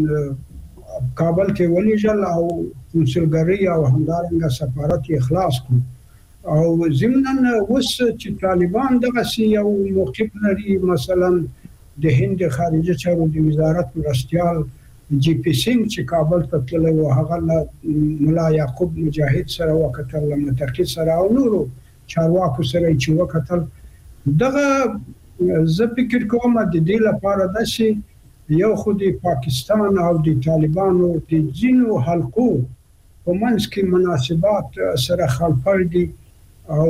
کابل ته ولېږل او کنسولګری او همدارنګه سفارت اخلاص کړ. او ضمناً اوس چې طالبان دغه یو موقف لري، مثلا د هند خارجه چارو د وزارت مرستیال جی پی سنگ چې کابل ته تللی و هغه ملا یعقوب مجاهد سره وکتل، متقی سره او نورو چارواکو سره چې وکتل. دغه زه فکر کوم د دې لپاره د شي یو خو د پاکستان او د طالبانو د ځینو حلقو په منځ کې مناسبات سره خلفړ دي او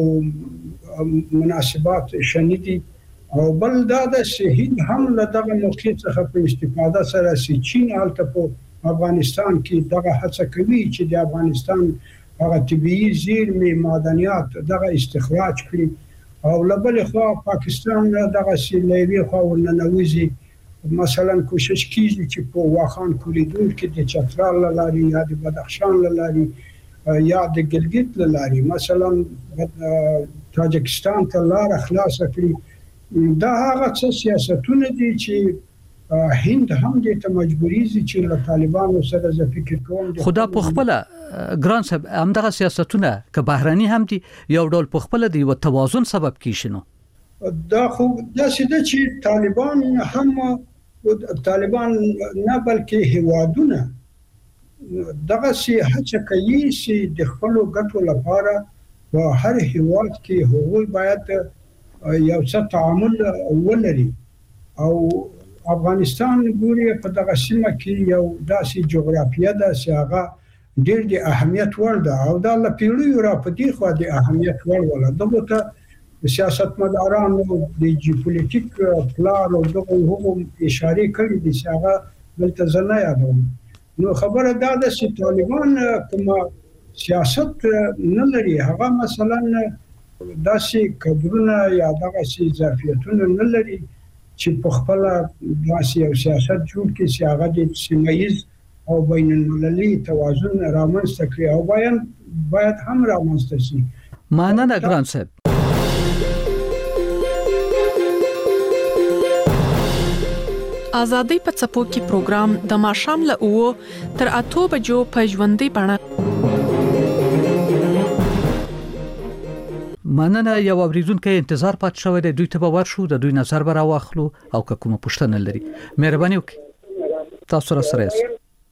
مناسبات شنیدي. او بل دا د شهید هم له دغه موقع څخه په استفاده سره چې چین حالت په افغانستان کې دغه هڅه کوي چې د افغانستان هغه طبيعي زیرمې معدنیات دغه استخراج کړي او لبل خو پاکستان دغه سیلوي خو ورننوزي. مثلا کوشش کیږي چې په واخان کوریډور کې د چترال لاري یا د بدخشان لاري یا د ګلګت لاري مثلا تاجکستان ته لار خلاص کړي. دا هغه څه سیاستونه دي چې هند هم د ته مجبوريږي چې له طالبانو سره ز فکر کوم. خدا په خپل ګران صاحب همدغه سیاستونه که بهراني هم دي یو ډول په خپل دی و توازن سبب کیشنو. دا خو دا چې طالبان هم طالبان نه بلکې هیوادونه دغه سي هڅه کوي چې د خپل ګټو لپاره په هر هیواد کې هغوی باید یو څه تعامل ولري. او افغانستان ګوري په دغه سیمه کې یو داسې جغرافیه ده چې هغه ډېر د اهمیت وړ ده او دا له پیړیو را په دې خوا د اهمیت وړ ولا دغه ته سیاستمدارانو د جیوپولیټیک پلان او دغه هم اشاره کړې دي چې هغه دلته ځنه یادوم. نو خبره دا ده چې طالبان کوم سیاست نه لري، هغه مثلا داسې کډرونه یا دغه سي ظرفیتونه نه لري چې په خپل داسې یو سیاست جوړ کړي چې هغه د سیمایز او بین المللي توازن رامنځته کړي او باید باید هم رامنځته شي. مننه ګران صاحب. آزادۍ په څپو کې پروګرام د ماښام له اوو تر اتو بجو په ژوندۍ بڼه. مننه. یو اوریدونکو انتظار پات شوی دی، دوی ته به ورشو د دوی نظر به راواخلو او که کومه پوښتنه لري مهرباني وکړئ تاسو را سره یاست.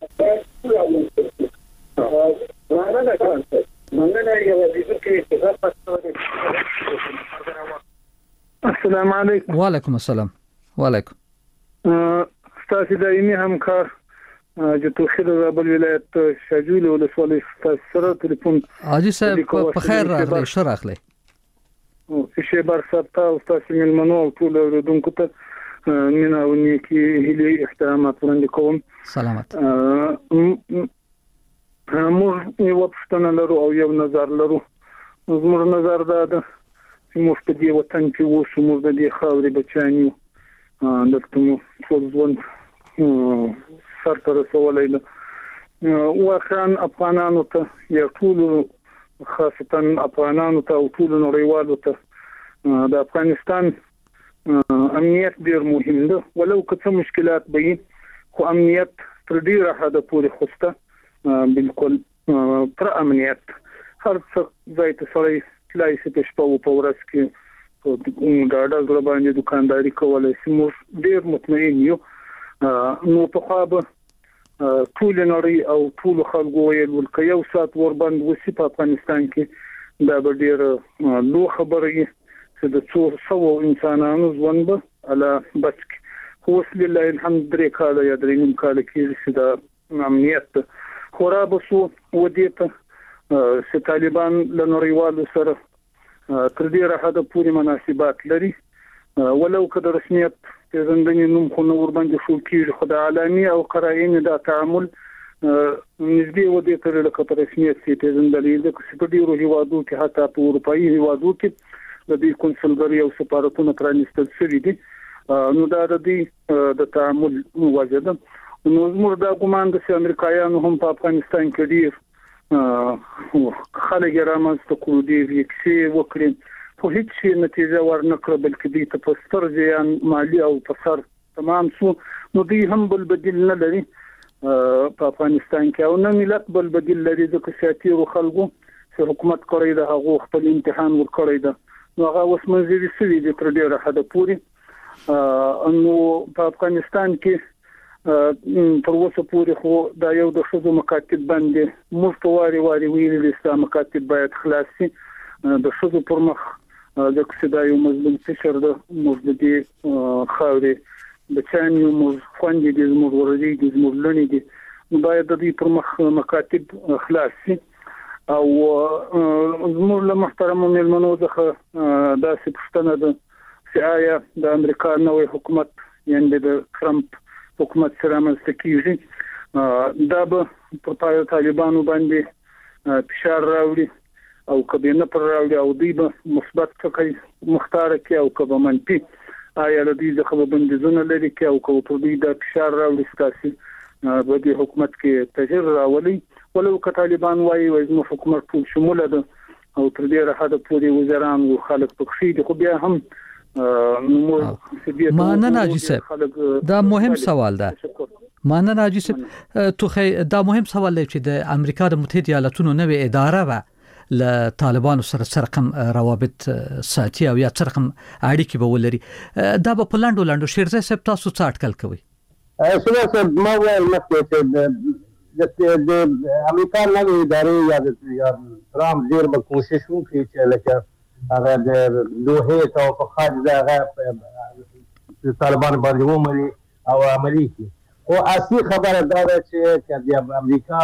السلام علیکم. وعلیکم السلام. وعلیکم. ستاسو دایمي همکار چې توخیل رابل ولایت شاجوی ولسوالۍ سره ټلیفون حاجی صاحب په خیر راغلی ښه راغلی او شي بار سپتا او تاسو ملمنو او ټول اوریدونکو ته مینا او نیکی هلي احترامات وړاندې کوم. سلامت. موږ یو پښتنه لرو او یو نظر لرو. زموږ نظر دا ده چې موږ په دې وطن کې اوسو، موږ د دې خاورې بچیان یو، دلته مو ټول ژوند سر ته رسولی ده. واقعا افغانانو ته یا ټولو خاصتا افغانانو ته او ټولو نړیوالو ته د افغانستان امنیت ډیر مهم ده، ولو که څه مشکلات به وي خو امنیت تر ډیره حده پورې خوسته بالکل پر امنیت هر څه ځای ته سړی تلای شي په شپه او په ورځ کې دا د ډاډه باندې دکانداري کولای شي. موږ ډیر مطمئن یو. نو په خوا به ټول نړۍ او ټول خلکو ویل ولکه یو سات وربند وسی په افغانستان کې دا به ډیر لو خبره وي چې د څو سو انسانانو ژوند به اله بچ خو لله الحمد درې کاله یا درې نیم کاله کې چې دا امنیت خورا بسو ودی ته چې طالبان له نړیوالو سره تر ډیره حده پورې مناسبات لري، ولو که د رسمیت پیژندنې نوم خو نور باندې شو کېږي، خو د عالمي او قرائن دا تعامل نږدې ودی تر لکه په رسمیت کې پیژندلې ده چې په ډیرو هیوادو کې حتی په اروپایي هیوادو کې د دې کنسولګری او سفارتونو پرانیستل شوي دي. نو دا د دې د تعامل وجه ده. نو زموږ دا ګمان ده چې امریکایانو هم په افغانستان کې ډیر خلک رامنځته کړو، دي یکسي وکړي خو هیڅ شي نتیجه ورنکړه، بلکې دې ته په ستر زیان مالی او په سر تمام شو. نو دې هم بل بدیل نه لري په افغانستان کې، او نه ملت بل بدیل لري ځکه سیاسي خلکو چې حکومت کوي د هغه خپل امتحان ورکړی ده. نو هغه اوس منځري سوي دي تر ډیره حده پورې. نو په افغانستان کې تر اوسه پورې خو دا یو د شذو مکاتب باندې موږ په واري واري ویلي چې مکاتب باید خلاص شي د شذو پر مخ د کسدا یو مظلوم فشر د موږ د دې خاورې بچان یو موږ خوندې د موږ ورزي د موږ لنی دي باید د دې پر مخ مکاتب خلاص شي. او زموږ له محترم ملمنو څخه دا څه پښتنه ده چې آیا د امریکا نوې حکومت یعنی د ټرمپ حکومت سره منځته کیږي دا به په طالبانو باندې فشار راوړي او کبه نه پر راوړي او دوی به مثبت څه مختار کوي او کبه منفي آیا د دې ځخه بندیزونه لري کوي او کبه په دې د فشار راوړي ستاسي په دې حکومت کې تغیر راولي، ولو که طالبان وايي وایي نو حکومت ټول شموله ده او تر دې راحته پورې وزران او خلک پکښې دي، خو بیا هم مانه ناجی صاحب دا مهم سوال ده. مانه ناجی صاحب تو خی دا مهم سوال دی چې د امریکا د متحده ایالاتونو نوې اداره و ل طالبانو سره سرقم روابط ساتي او یا سرقم اړیکې به ولري، دا به پلاندو لاندو شیرزه صاحب تاسو څه اټکل کوي؟ سره صاحب ما وایي چې د امریکا نوې ادارې یا یا ترام ډیر به کوشش وکړي چې لکه هغه د دوه توافقات د طالبان باندې ومني او عملي کړي. خو اصلي خبره دا ده چې د امریکا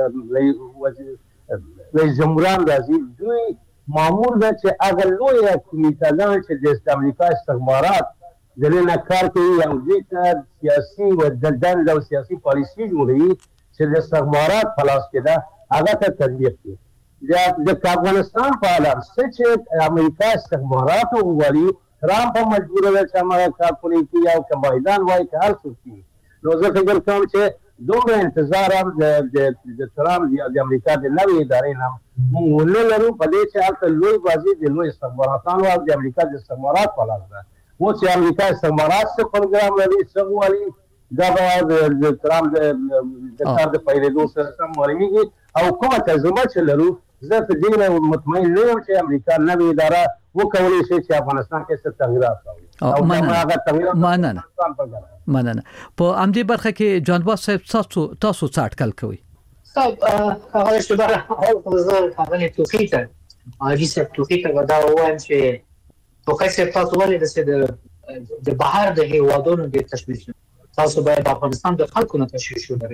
رئیس جمهوران راځي دوی معمول ده چې هغه لویه کمیټه چې د امریکا استخبارات دلته کار کوي او د سیاسي او د دند او سیاسي پالیسي جوړوي چې د استخبارات خلاص کړه هغه ته تطبیق کړي. د افغانستان په اړه چې امریکا استخبارات وغواړي ترامپ هم مجبور دی چې هغه کار کوي چې یو کمایدان وایي چې هر څه کوي. نو زه فکر کوم چې دومره انتظار هم د ترامپ یا د امریکا د نوې ادارې نه موږ نه لرو په دې چې هلته لوی بازي د لوی استخباراتانو او د امریکا د استخبارات په لاس ده. اوس چې امریکا استخبارات څه پروګرام لري څه غواړي دا به د ترامپ د کار د پیلېدو سره سم معلومیږي او کومه تجربه چې لرو زه په دې مطمئن نه یم چې امریکا نوې اداره وکولای شي چې افغانستان کې څه تغیرات راوړي. او هغه تغیرات مننه مننه په امدی برخه کې جانباز صاحب تاسو تاسو څه اټکل کوي؟ صاحب هغه شبره او زه هغه توفیق اجي صاحب توفیق دا وایم چې توګه چې تاسو ولې د د بهر د هیوادونو د تشویش تاسو باید افغانستان د خلکو نه تشویش ولرئ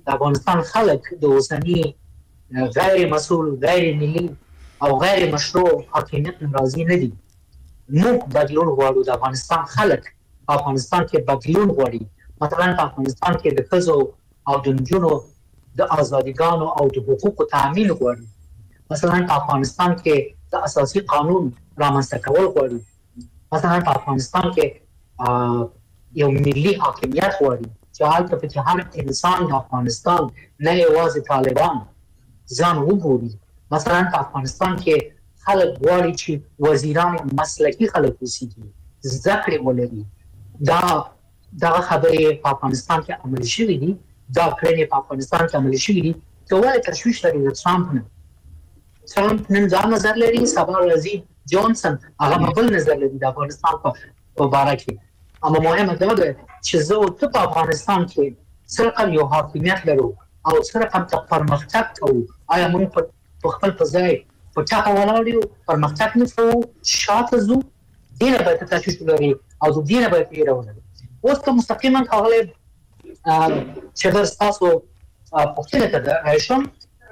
د افغانستان خلک د اوسني غیر مسؤل غیر ملي او غیر مشروع حاکمیت ناراضي نه دي. موږ بدلون غواړو. د افغانستان خلک په افغانستان کې بدلون غواړي. مثلا په افغانستان کې د ښځو او د نجونو د ازادیګانو او د حقوقو تامین غواړي. مثلا په افغانستان کې د اساسي قانون رامنځته کول غواړي. مثلا په افغانستان کې یو ملي حاکمیت غواړي چې هلته په کې هر انسان د افغانستان نه یوازې طالبان ځان وګوري. مثلا په افغانستان کې خلک غواړي چې وزیران مسلکي خلک اوسېږي، زده کړې ولري. دا دغه خبرې په افغانستان کې عملي شوي دي. دا کړنې په افغانستان کې عملي شوي دي. که ولې تشویش لري د ټرامپ نه؟ ټرامپ نن دا نظر لري، سبا راځي جانسن هغه بل نظر لري د افغانستان په باره کې. اما مهمه دا ده چې زه او ته په افغانستان کې څرنګه یو حاکمیت لرو او څرنګه پرمختګ کوو. آیا موږ په خپل په ځای په ټاپه ولاړ یو، پرمختګ نه کوو، شاته ځو؟ دې نه باید تشویش ولري او د دې نه باید ویره ولري. اوس که مستقیما هغه چې در ستاسو پوښتنه ته راشم،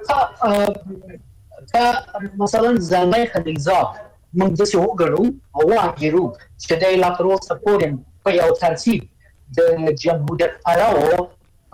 که مثلا زلمه خلیلزاد موږ داسې وګڼو او وانګیرو چې دی لا تر اوسه پورې په یو ترتیب د جمهوریت پلوو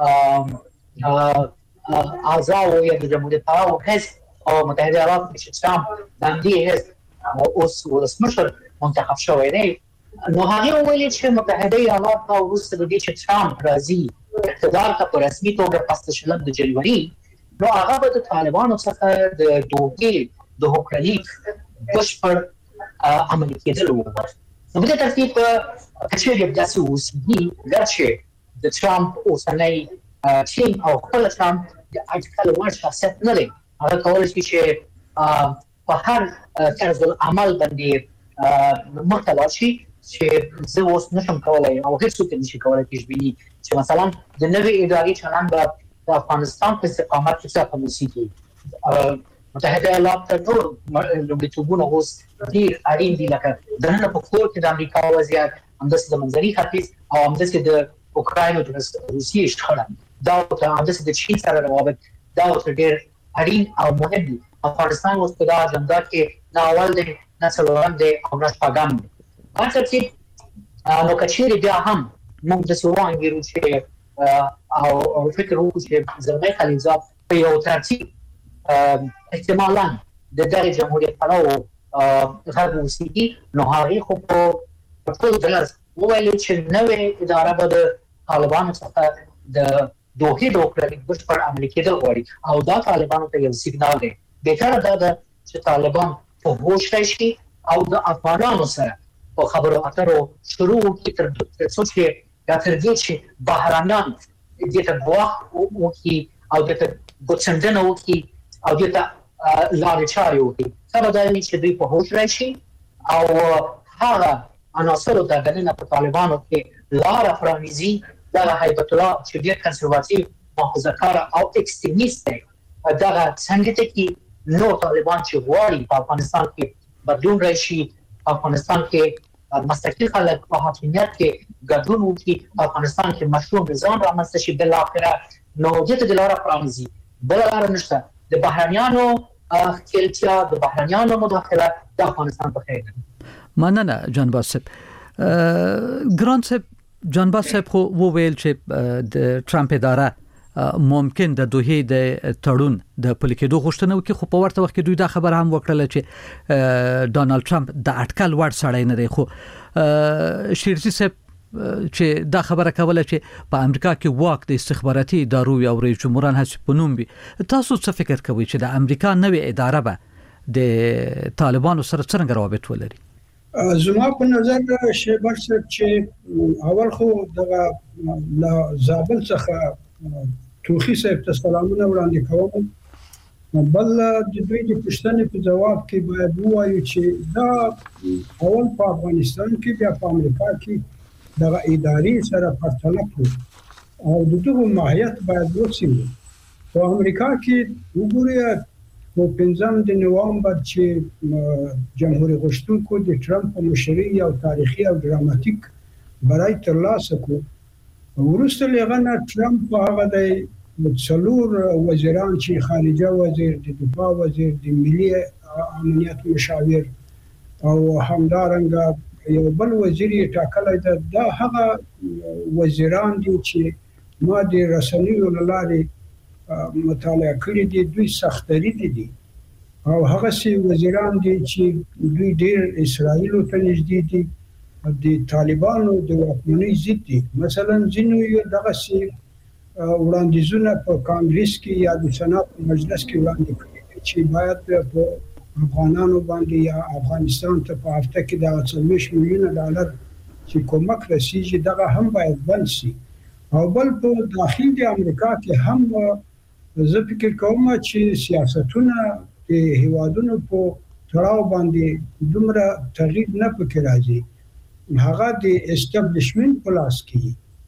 اعضاو یا د جمهوریت پلوو حزب او متحده ایالات کې چې ټرامپ د همدې حزب اوس ولسمشر منتخب شوی دی، نو هغه ویلي چې متحده ایالات او وروسته د دې چې ټرامپ راځي اقتدار ته په رسمي توګه پس شلم د جنوري، نو هغه به د طالبانو څخه د دوکې د حکومت بشپړ عملي کېدل وغواړي. نو په دې ترتیب که چېرې داسې اوسېږي، ګرچې د ټرامپ اوسنی ټیم او خپل ټرامپ د اټکل وړ شخصیت نه دی، هغه کولی شي چې په هر طرز العمل باندې مخته لاړ شي چې زه اوس نشم کولی او هېڅوک یې نشي کولی پیشبیني چې مثلا د نوې ادارې چلند به د افغانستان په استقامت کې څه رقم وسیږي. متحده ایالات ته نور لومړیتوبونه اوس ډېر اړین دي، لکه دننه په کور کې د امریکا وضعیت، همداسې د منځني ختیځ او همداسې د اوکراین او د روسیې شخړه، دا ورته همداسې د چین سره روابط، دا ورته ډېر اړین او مهم دي. افغانستان اوس په دا اجنډا کې نه اول دی، نه څلورم دی او نه شپږم دی. په ترتیب نو که چېرې بیا هم موږ داسې وانګیرو چې او فکر وکړو چې زلمه خلیلزاد په یو ترتیب احتمالاً د دغه جمهوریت پلوو غږ اوسېږي، نو هغې خو په ټول ډز وویل چې نوې اداره به د طالبانو څخه د دوحې د اوکراین بشپړ عملي کېدل غواړي او دا طالبانو ته یو سیګنال دی. بهتره دا ده چې طالبان په هوښ راشي او د افغانانو سره په خبرو اترو شروع وکړي تر څو چې دا تر دې چې بهرانیان دې ته ګواښ وکړي او دې ته ګوتڅنډنه وکړي او دې ته لارې چارې وکړي. ښه به دا وي چې دوی په هوښ راشي او هغه عناصرو ته دننه په طالبانو کې لاره پرانیزي. دغه هیبت الله چې ډېر کنسرواتیو محافظه‌کاره او اکستریمیست دی، دغه څنګه ته کې نور طالبان چې غواړي په افغانستان کې بدلون راشي، په افغانستان کې مسلکي خلک په حاکمیت کې ګډون وکړي، په افغانستان کې مشروع نظام رامنځته شي بالاخره، نو دې ته د لاره پرانیزي. بله لاره نشته. د بهرنیانو ښکېلتیا، د بهرنیانو مداخله د افغانستان په خیر. مننه جانباز صاحب. ګران صاحب، جانباز صاحب خو وویل چې د ټرامپ اداره ممکن د دوحې د تړون د پلي کېدو غوښتنه وکړي، خو په ورته وخت کې دوی دا خبره هم وکړله چې ډانلډ ټرامپ د اټکل وړ سړی نه دی. خو شیرزي صاحب چې دا خبره کوله چې په امریکا کې واک د استخباراتي ادارو او رئیس جمهوران هڅې په نوم وي، تاسو څه فکر کوئ چې د امریکا نوې اداره به د طالبانو سره څنګه روابط ولري؟ زما په نظر شیبر صاحب چې اول خو دغه زابل څخه توخی صاحب ته سلامونه وړاندې کوم. بل د دوی د پوښتنې په جواب کې باید ووایو چې دا اول په افغانستان کې بیا په امریکا کې دغه ادارې سره پرتله کړو او د دغه ماهیت باید وڅېړو. په امریکا کې وګورئ په پنځم د نوامبر چې جمهوریت غوښتونکو د ټرمپ په مشرۍ یو تاریخي او ډراماتیک برای ترلاسه کړو. وروسته له هغه نه ټرمپ په هغه د څلور وزیران چې خارجه وزیر د دفاع وزیر د ملي امنیت مشاور او همدارنګه یو بل وزیر یې ټاکلی ده. دا هغه وزیران دي چې ما د رسنیو له لارې مطالعه کړي دي. دوی سختدري دي او هغه سي وزیران دي چې دوی ډېر اسرائیلو ته نږدې دي، د طالبانو د واکمنۍ ضد دي. مثلا ځینو یې دغسې وړاندیزونه په کانګریس کې یا د سنات مجلس کې وړاندې کړي دي چې باید په افغانانو باندې یا افغانستان ته په هفته کې د څلوېښت میلیونه ډالر چې کومک رسیږي دغه هم باید بند شي. او بل په داخل د امریکا کې هم زه فکر کوم چې سیاستونه د هیوادونو په تړاو باندې دومره تغییر نه پکې راځي. هغه د اسټابلیشمنت په لاس کې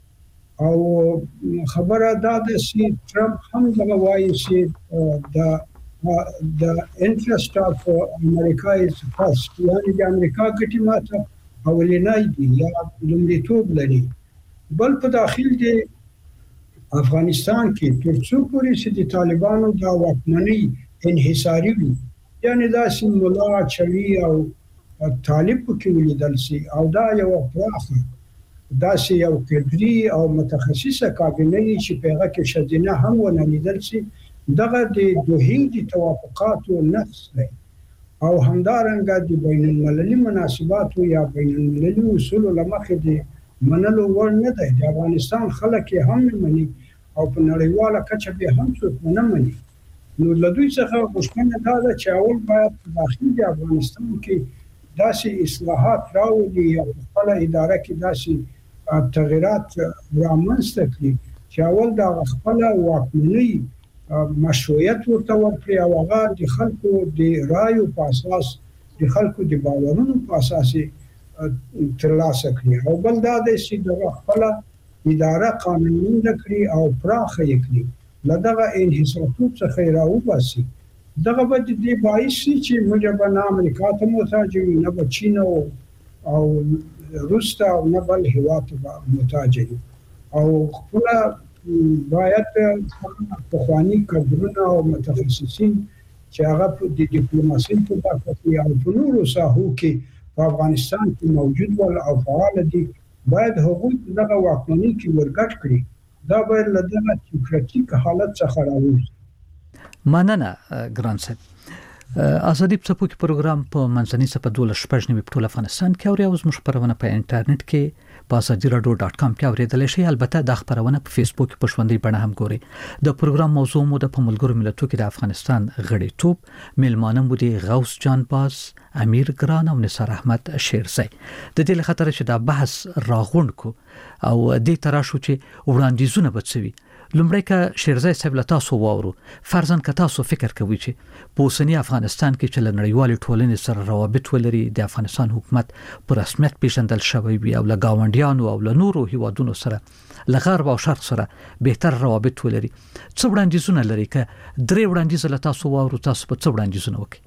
او خبره دا ده چې ټرمپ هم دغه وایي چې د د انټرست اف امریکا از فرست، یعنی د امریکا ګټې ماته اولنۍ دي یا لومړیتوب لري. بل په داخل د افغانستان کې تر څو پورې چې د طالبانو د واکمنۍ انحصاري وي، یعنی داسې ملا چلي او طالب پکې ولیدل شي او دا یو پراخه داسې یو کډري او متخصصه کابینه چې په هغه کې ښځینه هم ونه لیدل شي، دغه د دوحې د توافقاتو نقص دی او همدارنګه د بین المللي مناسباتو یا بین المللي اصولو له مخې د منلو وړ نه دی. د افغانستان خلک یې هم نه مني او په نړیواله کچه به هم څوک نه مني. نو له دوی څخه غوښتنه دا ده چې اول باید په داخل د افغانستان کې داسې اصلاحات راولي یا په خپله اداره کې داسې تغییرات رامنځته کړي چې اول د خپله واکمنۍ مشروعیت ورته ورکړي او هغه د خلکو د رایو په اساس د خلکو د باورونو په اساس ترلاسه کړي. او بل دا دی چې دغه خپله اداره قانونمنده کړي او پراخه یې کړي، له دغه انحصاراتو څخه یې راوباسي. دغه به د دې باعث شي چې موږ به نه امریکا ته محتاج یو، نه به چین او روس ته او نه بل هېواد ته به محتاج یو. او خپله باید پخواني کادرونه او متخصصین چې هغه د ډیپلوماسۍ په برخه کې او په نورو ساحو کې په افغانستان کې موجود ول او فعال دي، باید هغوی دغه واکمنۍ کې ورګډ کړي. دا باید له دغه تیوکراتیک حالت څخه راووځي. مننه ګران صاحب. ازادي په پروګرام په منځني صفه دولس شپږ نیمه په ټول افغانستان کې اوري او زموږ خبرونه په انټرنیټ کې په ازادي راډیو ډاټ کام کې اوریدل شي. البته د خبرونه په فیسبوک په ژوندۍ بڼه هم ګوري. د پروګرام موضوع مو د ملګرو ملتونو کې د افغانستان غړیتوب، میلمانه مو دي غوث جان باز، امیر ګران او نثار احمد شیرزی. د دې لخطر چې دا بحث راغونډ کو او دې تراشو چې وړاندیزونه بچوي. لومړی که شیرزی صاحب له تاسو واورو، فرضاً که تاسو فکر کوئ چې په اوسني افغانستان کې چې له نړیوالې ټولنې سره روابط ولري، د افغانستان حکومت په رسمیت پیژندل شوی وي او له ګاونډیانو او له نورو هیوادونو سره له غرب او شرق سره بهتر روابط ولري، څه وړاندیزونه لري؟ که درې وړاندیز له تاسو واورو، تاسو په څه وړاندیزونه وکړي؟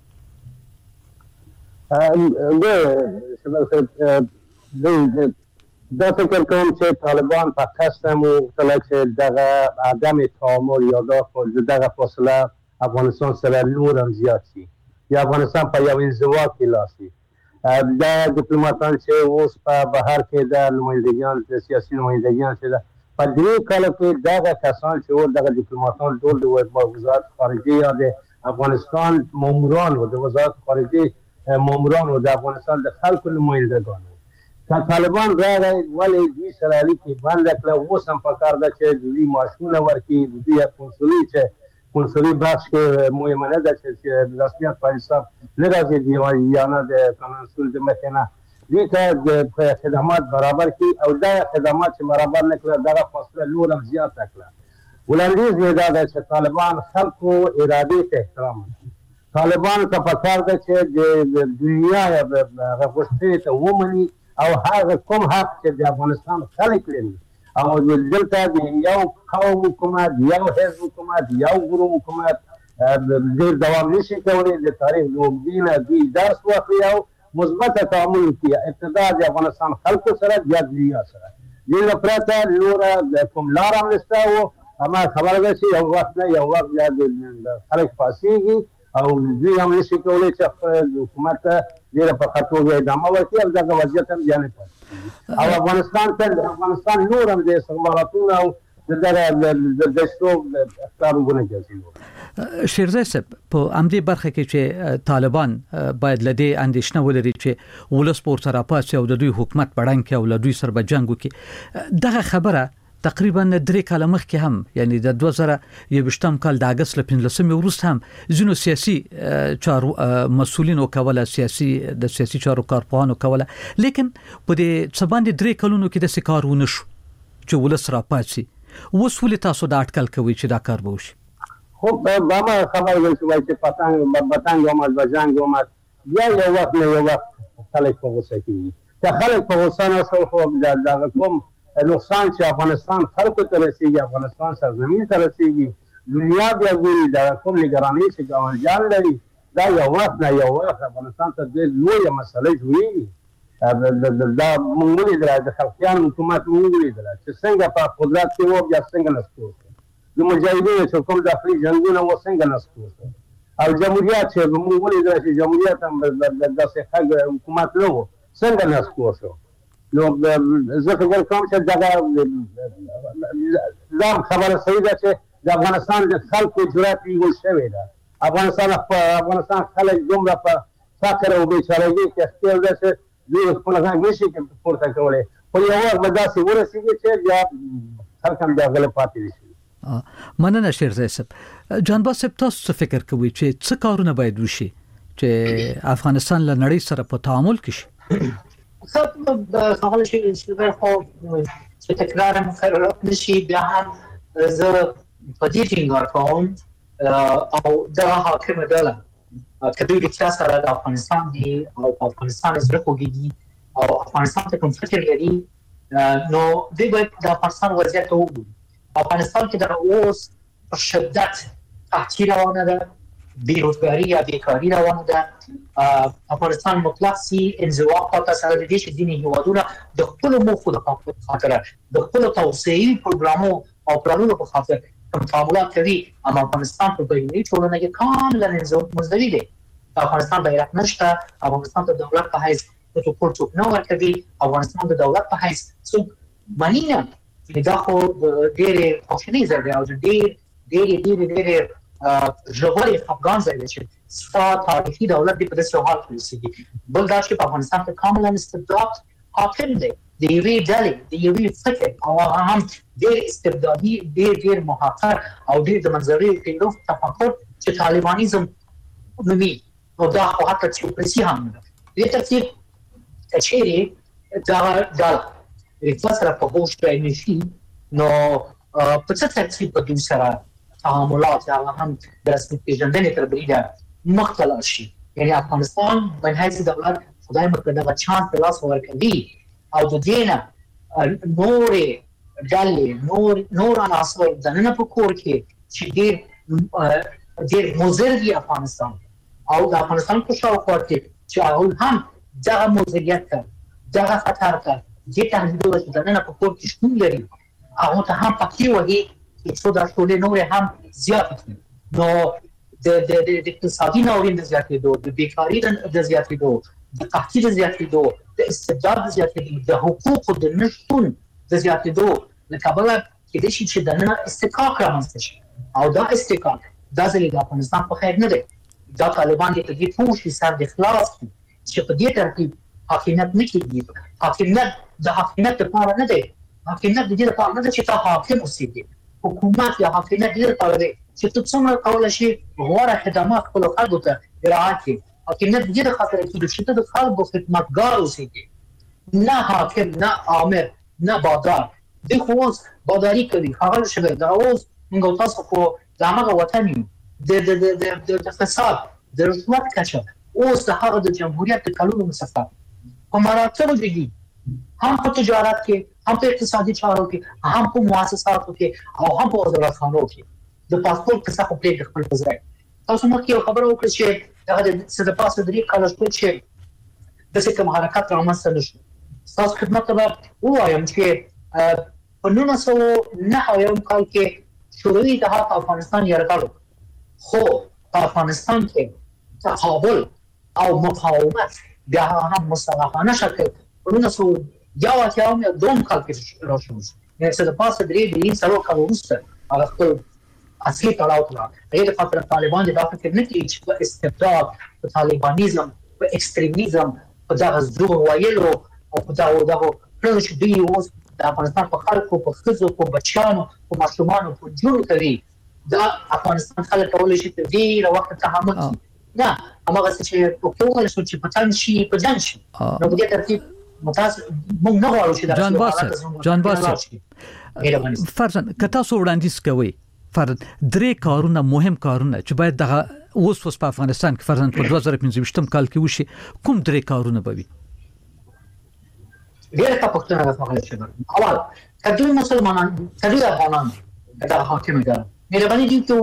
دا فکر کوم چې طالبان په قصد مو کله چې دغه عدم تعامل یا دغه فاصله افغانستان سره نور هم زیات شي یا افغانستان په یو انزوا کې لاس شي. دا دیپلوماتان چې اوس په بهر کې د نمایندګان د سیاسي نمایندګان چې په دې کال کې دغه کسان چې ور دغه دیپلوماتان ټول د وزارت خارجه یا د افغانستان ماموران او د وزارت خارجه ماموران او د افغانستان د خلکو نمایندګان که طالبان راغی ولی دوی سره اړیکې بنده کړه، اوس هم پکار ده چې دوی معاشونه ورکړي، دوی کنسولي چې کنسولي بخش کې مهمه نه ده چې رسمیت په حساب نه راځي یا نه د کنسول د مخې نه دوی ته خدمات برابر کړي او دا خدمات چې برابر نه کړه دغه فاصله نور هم زیاته کړه. وړاندیز یې دا ده چې طالبان خلکو ارادې ته احترام وکړي. طالبان ته پکار ده چې د دنیا هغه غوښتنې ته ومني او هغه کوم حق چې د افغانستان خلک لري او دلته د یو قوم حکومت، یو حزب حکومت، یو ګروپ حکومت ډېر دوام نشي کولی. د تاریخ د اوږدې نه دوی درس واخلي او مثبت تعامل وکړي، ابتدا د افغانستان خلکو سره بیا د دنیا سره. دې نه پرته نوره کوم لار هم نشته اما خبره ده چې یو وخت نه یو وخت بیا د خلک پاسېږي او دوی هم نشي کولی چې حکومت ته ډېره په ښه توګه ادامه ورکړي او دغه وضعیت هم بیا نه پاتې او افغانستان ته افغانستان نور هم د استخباراتونو او د دغه د دستو افکارو ګڼل شیرزای صاحب په همدې برخه کې چې طالبان باید له دې اندېښنه ولري چې ولس په ورسره پاسي او د دوی حکومت بړنګ کې او له دوی سره به جنګ وکړي دغه خبره تقریبا درې کاله مخکې هم یعنی د دوه زره یوویشتم کال د اگست له پنځلسمې وروسته هم ځینو سیاسي چارو مسؤلینو کوله سیاسي د سیاسي چارو کارپوهانو کوله لیکن په دې څه باندې درې کلونو کې د سکار ونه شو چې ولس را پاتې اوس ولې تاسو دا اټکل کوي چې دا کار به وشي خو به ما خبر ول چې پتنګ پتنګ او مزبجنګ او مز یا یو وخت نه یو وخت خلک په غوسه کې چې خلک په غوسه نه شو خو دا کوم نقصان چې افغانستان خلکو ته رسیږي افغانستان سرزمین ته رسیږي دنیا بیا ګوري دا کوم نگرانی چې ګاونډیان لري دا یو وخت نه یو وخت افغانستان ته د لویه مسله جوړیږي دا موږ لیدل د خلقیان حکومت موږ لیدل چې څنګه په قدرت کې وو بیا څنګه نسکو د مجاهدینو چې کوم داخلي جنگونه و څنګه نسکو او جمهوریت چې موږ لیدل چې جمهوریت هم د داسې حکومت نه و څنګه نسکو شو نو زه فکر کوم چې دغه دا خبره صحیح ده چې د افغانستان د خلکو جرأت ویل شوی ده افغانستان افغانستان خلک دومره په فقر او بیچارهګۍ کې اختیار ده چې دوی خپل غږ نشي پورته کولی خو یو وخت به داسې ورسېږي چې بیا خلک هم بیا غلط پاتې شي. مننه شیرزای صاحب. جانباز صاحب تاسو څه فکر کوئ چې څه کارونه باید وشي چې افغانستان له نړۍ سره په تعامل کې شي؟ خب خواهد شد شده خب چه تکرار مخیرات نشی بیا هم زه پدیر فینگار کنم او دا حاکم دلم که دوی رکتا سره دا افغانستان دی او افغانستان از رخوگی دی او افغانستان تا کم فکر لري نو دی باید دا افغانستان وضعیت او بود افغانستان که در اوز پر شدت تحتی روانه ده بیروزگاری یا بیکاری روانه ده افغانستان مطلق سی انزوا پاتا سره د دې چې دیني هیوادونه د خپل موخو د خاطر د خپل توسعي پروګرامو او پلانونو په خاطر کوم تعاملات کوي اما افغانستان په بیني ټولنه کې کاملا مزدوی دی افغانستان بیرغ نشته افغانستان د دولت په حیث د ټول څوک نه ورکوي افغانستان د دولت په حیث څوک معنی نه دا خو ډېرې خوشنۍ ځای دی او ډېر ډېر ډېر ډېر ژورې افغان ځای دی چې ستا تاریخي دولت دی په داسې حال کې اوسېږي بل دا چې په افغانستان کې کاملا استبداد حاکم دی د یوې ډلې د یوې فکر او هم ډېر استبدادي ډېر ډېر محقر او ډېر د منځري پیرو تفکر چې طالبانیزم نومي او دا خو حتی تیوکراسي هم نه ده دې ترتیب که چیرې دغه ډله رښتیا سره په هوښ کې نه شي نو په څه ترتیب به دوی سره تعاملات هغه هم د رسمي پېژندنې تر بریده مخته لاړ شي یعنې افغانستان من حیث دولت خدای مو که دغه چانس په لاس ورکوي او د دې نه نورې ډلې نور نور عناصر دننه په کور کې چې ډېر ډېر مضر دي افغانستان او د افغانستان په شاوخوا کې چې هغوی هم دغه مضریت ته دغه خطر ته دې تهدیدونه چې دننه په کور کې شتون لري هغو ته هم پکې وهي چې څو دا ټولې نورې هم زیاتې کړي نو د اقتصادي ناورین د زیاتېدو د بیکاري د زیاتېدو د قحطۍ د زیاتېدو د استبداد د زیاتېدو د حقوقو د نشتون د زیاتېدو له کبله کېدای شي چې دننه استحقاق رامنځته شي او دا استحقاق دا ځلې د افغانستان په خیر نه دی دا طالبان دې په دې پوه شي سر د خلاص کړي چې په دې ترتیب حاکمیت نه کېږي حاکمیت د حاکمیت لپاره نه دی حاکمیت د دې لپاره نه دی چې تا حاکم اوسېږي حکومت یا حاکمیت دې لپاره دی چې ته څومره کولی شي غوره خدمات خپلو خلکو ته ارائه کړي حاکمیت د دې د خاطره کېږي چې ته د خلکو خدمتګار اوسېږي نه حاکم نه آمر نه بادار دوی خو اوس باداري کوي ښاغلی شوی دا اوس موږ او تاسو خو د همغه وطن یو د فساد د رشوت کچه اوس د هغه د جمهوریت د کلونو مسافر په مراتبو دي هم په تجارت کې هم په اقتصادي چارو کې هم په مؤسساتو کې او هم په وزارتخانو کې د پاسپورت کیسه خو پرېږدي خپل په ځای تاسو مخکې یو خبره وکړه چې هغه د څه د پاسه درې کاله شپې چې داسې کوم حرکت رامنځته نه شو ستاسو خدمت ته به ووایم چې په نولس سوه نهه اویایم کال کې شوروي اتحاد افغانستان یرغل خو په افغانستان کې تقابل او مقاومت بیا هم مصالحانه شکل ورونه سو یا واقعا دوم کال کې راځي نو څه د پاسه درې دې سره کار وروسته هغه خپل اصلي تړاو کړه دغه خاطر طالبان د فکر نه کوي چې استبداد په طالبانیزم په ایکستریمیزم په دغه زور وایلو او په دغه دغه پرځ چې دوی اوس د افغانستان په خلکو په خزو په بچیانو په ماشومانو په جوړ کوي دا افغانستان خلک کولای شي د دې وخت تحمل نه هغه څه چې په کومه شو چې پتان شي په ځان شي نو دې ترتیب متاسف موږ نه غواړو چې دا جان باسر جان باسر فرضاً کته سو وړاندیز کوي فرض درې کارونه مهم کارونه چې باید دغه اوس اوس په افغانستان کې فرضاً په دوه زره پنځه کال کې وشي کوم درې کارونه به وي ډېر کا پښتنه راغلي شي اول کله مسلمانان کله افغانان دا حاکم دي مهرباني دي ته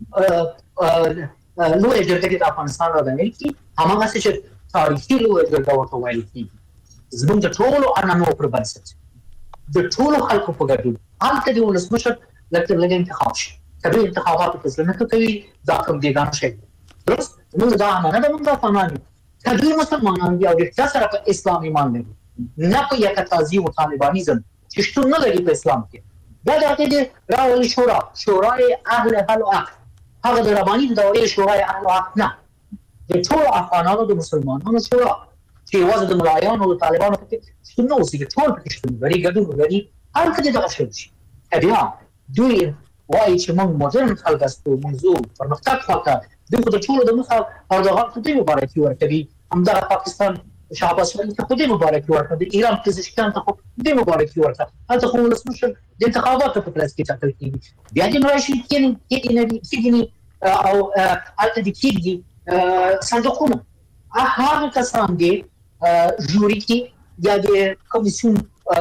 لوی جرګه د افغانستان راغلي کی هغه څه تاریخي لوی جرګه ورته وایي کی زموږ د ټولو ارمانو پر بنسټ د ټولو خلکو په ګډون هلته د ولسمشر لکه لږ انتخاب شي کله انتخابات په ځل نه کوي دا کوم دي ګان شي درست موږ دا نه دا موږ افغانان کله مسلمانان بیا د سره په اسلام ایمان لري نه په یک تعظیم او طالبانیزم چې شتون نه لري په اسلام کې دا د راولي شورا شورای اهل حل او عقد هغه د رباني د دورې شورای اهل او عقد نه د ټول افغانانو د مسلمانانو شورا چې واځي د ملایانو او طالبانو کې شتون نه اوسي ټول پکې شتون لري ګډون لري هر کله دغه شی بیا دوی وایي چې موږ مدرن خلک استو موضوع پرمختګ وکړه دغه د ټول د مخه او دغه څه دی مبارک ورکړي همدا پاکستان شعب اسرائیل ته خو دې مبارک ورکړه د ایران پزشکان ته خو دې مبارک ورکړه هلته خو ولسمشر د انتخاباتو په پلاس کې ټاکل کیږي بیا د راشي کې کې نه کېږي او هلته د کېږي صندوقونه هغه کسان دي جوري کې یا د کمیسیون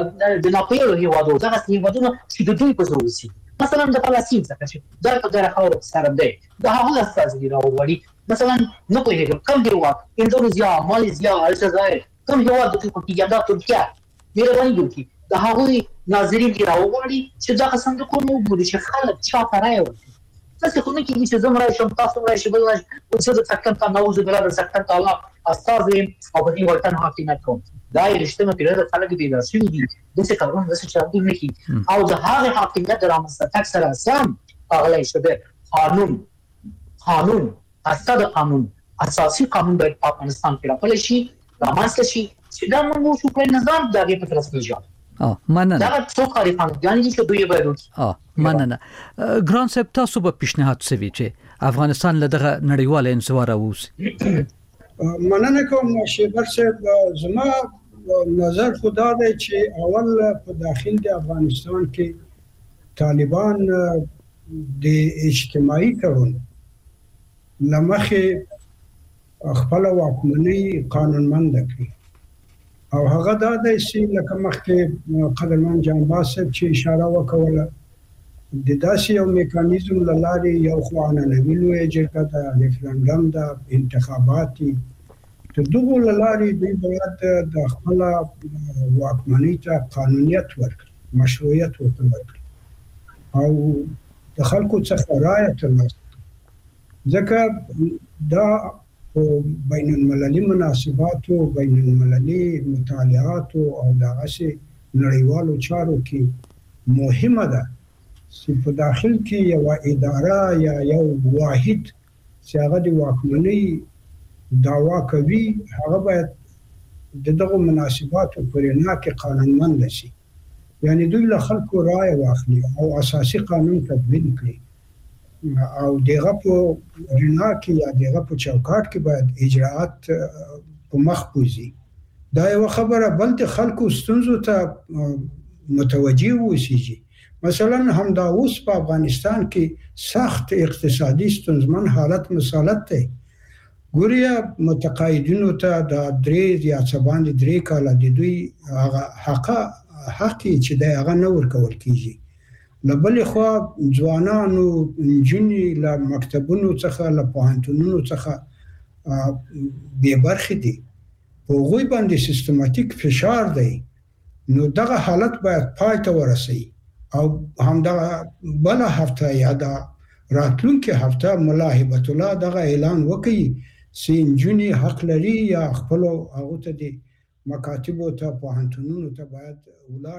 د ناپیلو هیوادو دغه هیوادونه چې د دوی په زور وسی مثلا د فلسطین څخه چې دا په دغه خاور سره دی دا هغه اساس دی راوړي مثلا نه کوي کوم دی وخت اندونیزیا ماليزیا الجزائر کوم هیواد د کې دا ترکیه مهرباني وکړي دا هغه ناظرین دی راوړي چې دا صندوقونه وګوري چې خلک چا راي ورکړي تاسو خو نه کېږي چې زموږ راشم تاسو راشي بل راشي او څه د سکتن ته نوځ بل د سکتن ته الله استاد او په دې ورته حاکمیت کوم دا یې رښتینه پیره خلک دي راشي دي د څه کارونه د څه چارې نه کی او د هغه حاکمیت رامنځته تک سره سم اغلی شوه قانون قانون اساس قانون اساسي قانون د افغانستان کې راغلی شي رامنځته شي چې دا موږ شو په نظام دغه په تر څنګه اه مننه دا څو کاری فن یعنی چې دوی به وروي اه مننه ګران صاحب تاسو به پیشنهاد سوي چې افغانستان له دغه نړیوال انزوا راوځي مننه کوم شیبر صاحب زما نظر خدا دی چې اول په داخل د افغانستان کې طالبان د اجتماعي تړون لمخې خپل واکمنۍ قانونمند کړي او هغه دا د سی لکه مخکې قدرمن جان باسط چې اشاره وکوله د داسې یو میکانیزم لاري یو خوانه نوی لوی جرګه د ریفرندم د انتخاباتي تر دغه لاري د باید د خپل واکمنۍ ته قانونیت ورکړي مشروعیت ورکړي او د خلکو څخه رایه ترلاسه ځکه دا بین المللي مناسبات او بین المللي مطالعات او دغه نړیوالو چارو کې مهمه ده چې په داخل کې یو اداره یا یو واحد چې هغه د واکمنۍ دعوا کوي هغه باید دغه مناسباتو پرېنا کې قانونمند شي یعنی دوی له خلکو رائے واخلي او اساسي قانون تطبیق کړي او دغه په رڼا کې یا دغه په چوکاټ کې باید اجراءات په مخ بوزي دا یو خبره بل د خلکو ستونزو ته متوجي وشي مثلا همدا اوس په افغانستان کې سخت اقتصادي ستونزمن حالت مسالت دی ګوریا متقاعدینو ته د درې یا څه باندې درې کاله د دوی حق حق چې د هغه نه ورکول کیږي لبل خو ځوانانو جنې له مکتبونو څخه له پوهنتونونو څخه به برخې دي په غوي باندې سیستماتیک فشار دی نو دغه حالت باید پای ته ورسي او همدا بل هفته یا دا راتلونکي هفته مولا هبت الله دغه اعلان وکړي چې جونی حق لري یا خپل هغه ته دي مکاتب او ته پوهنتونونو ته باید ولا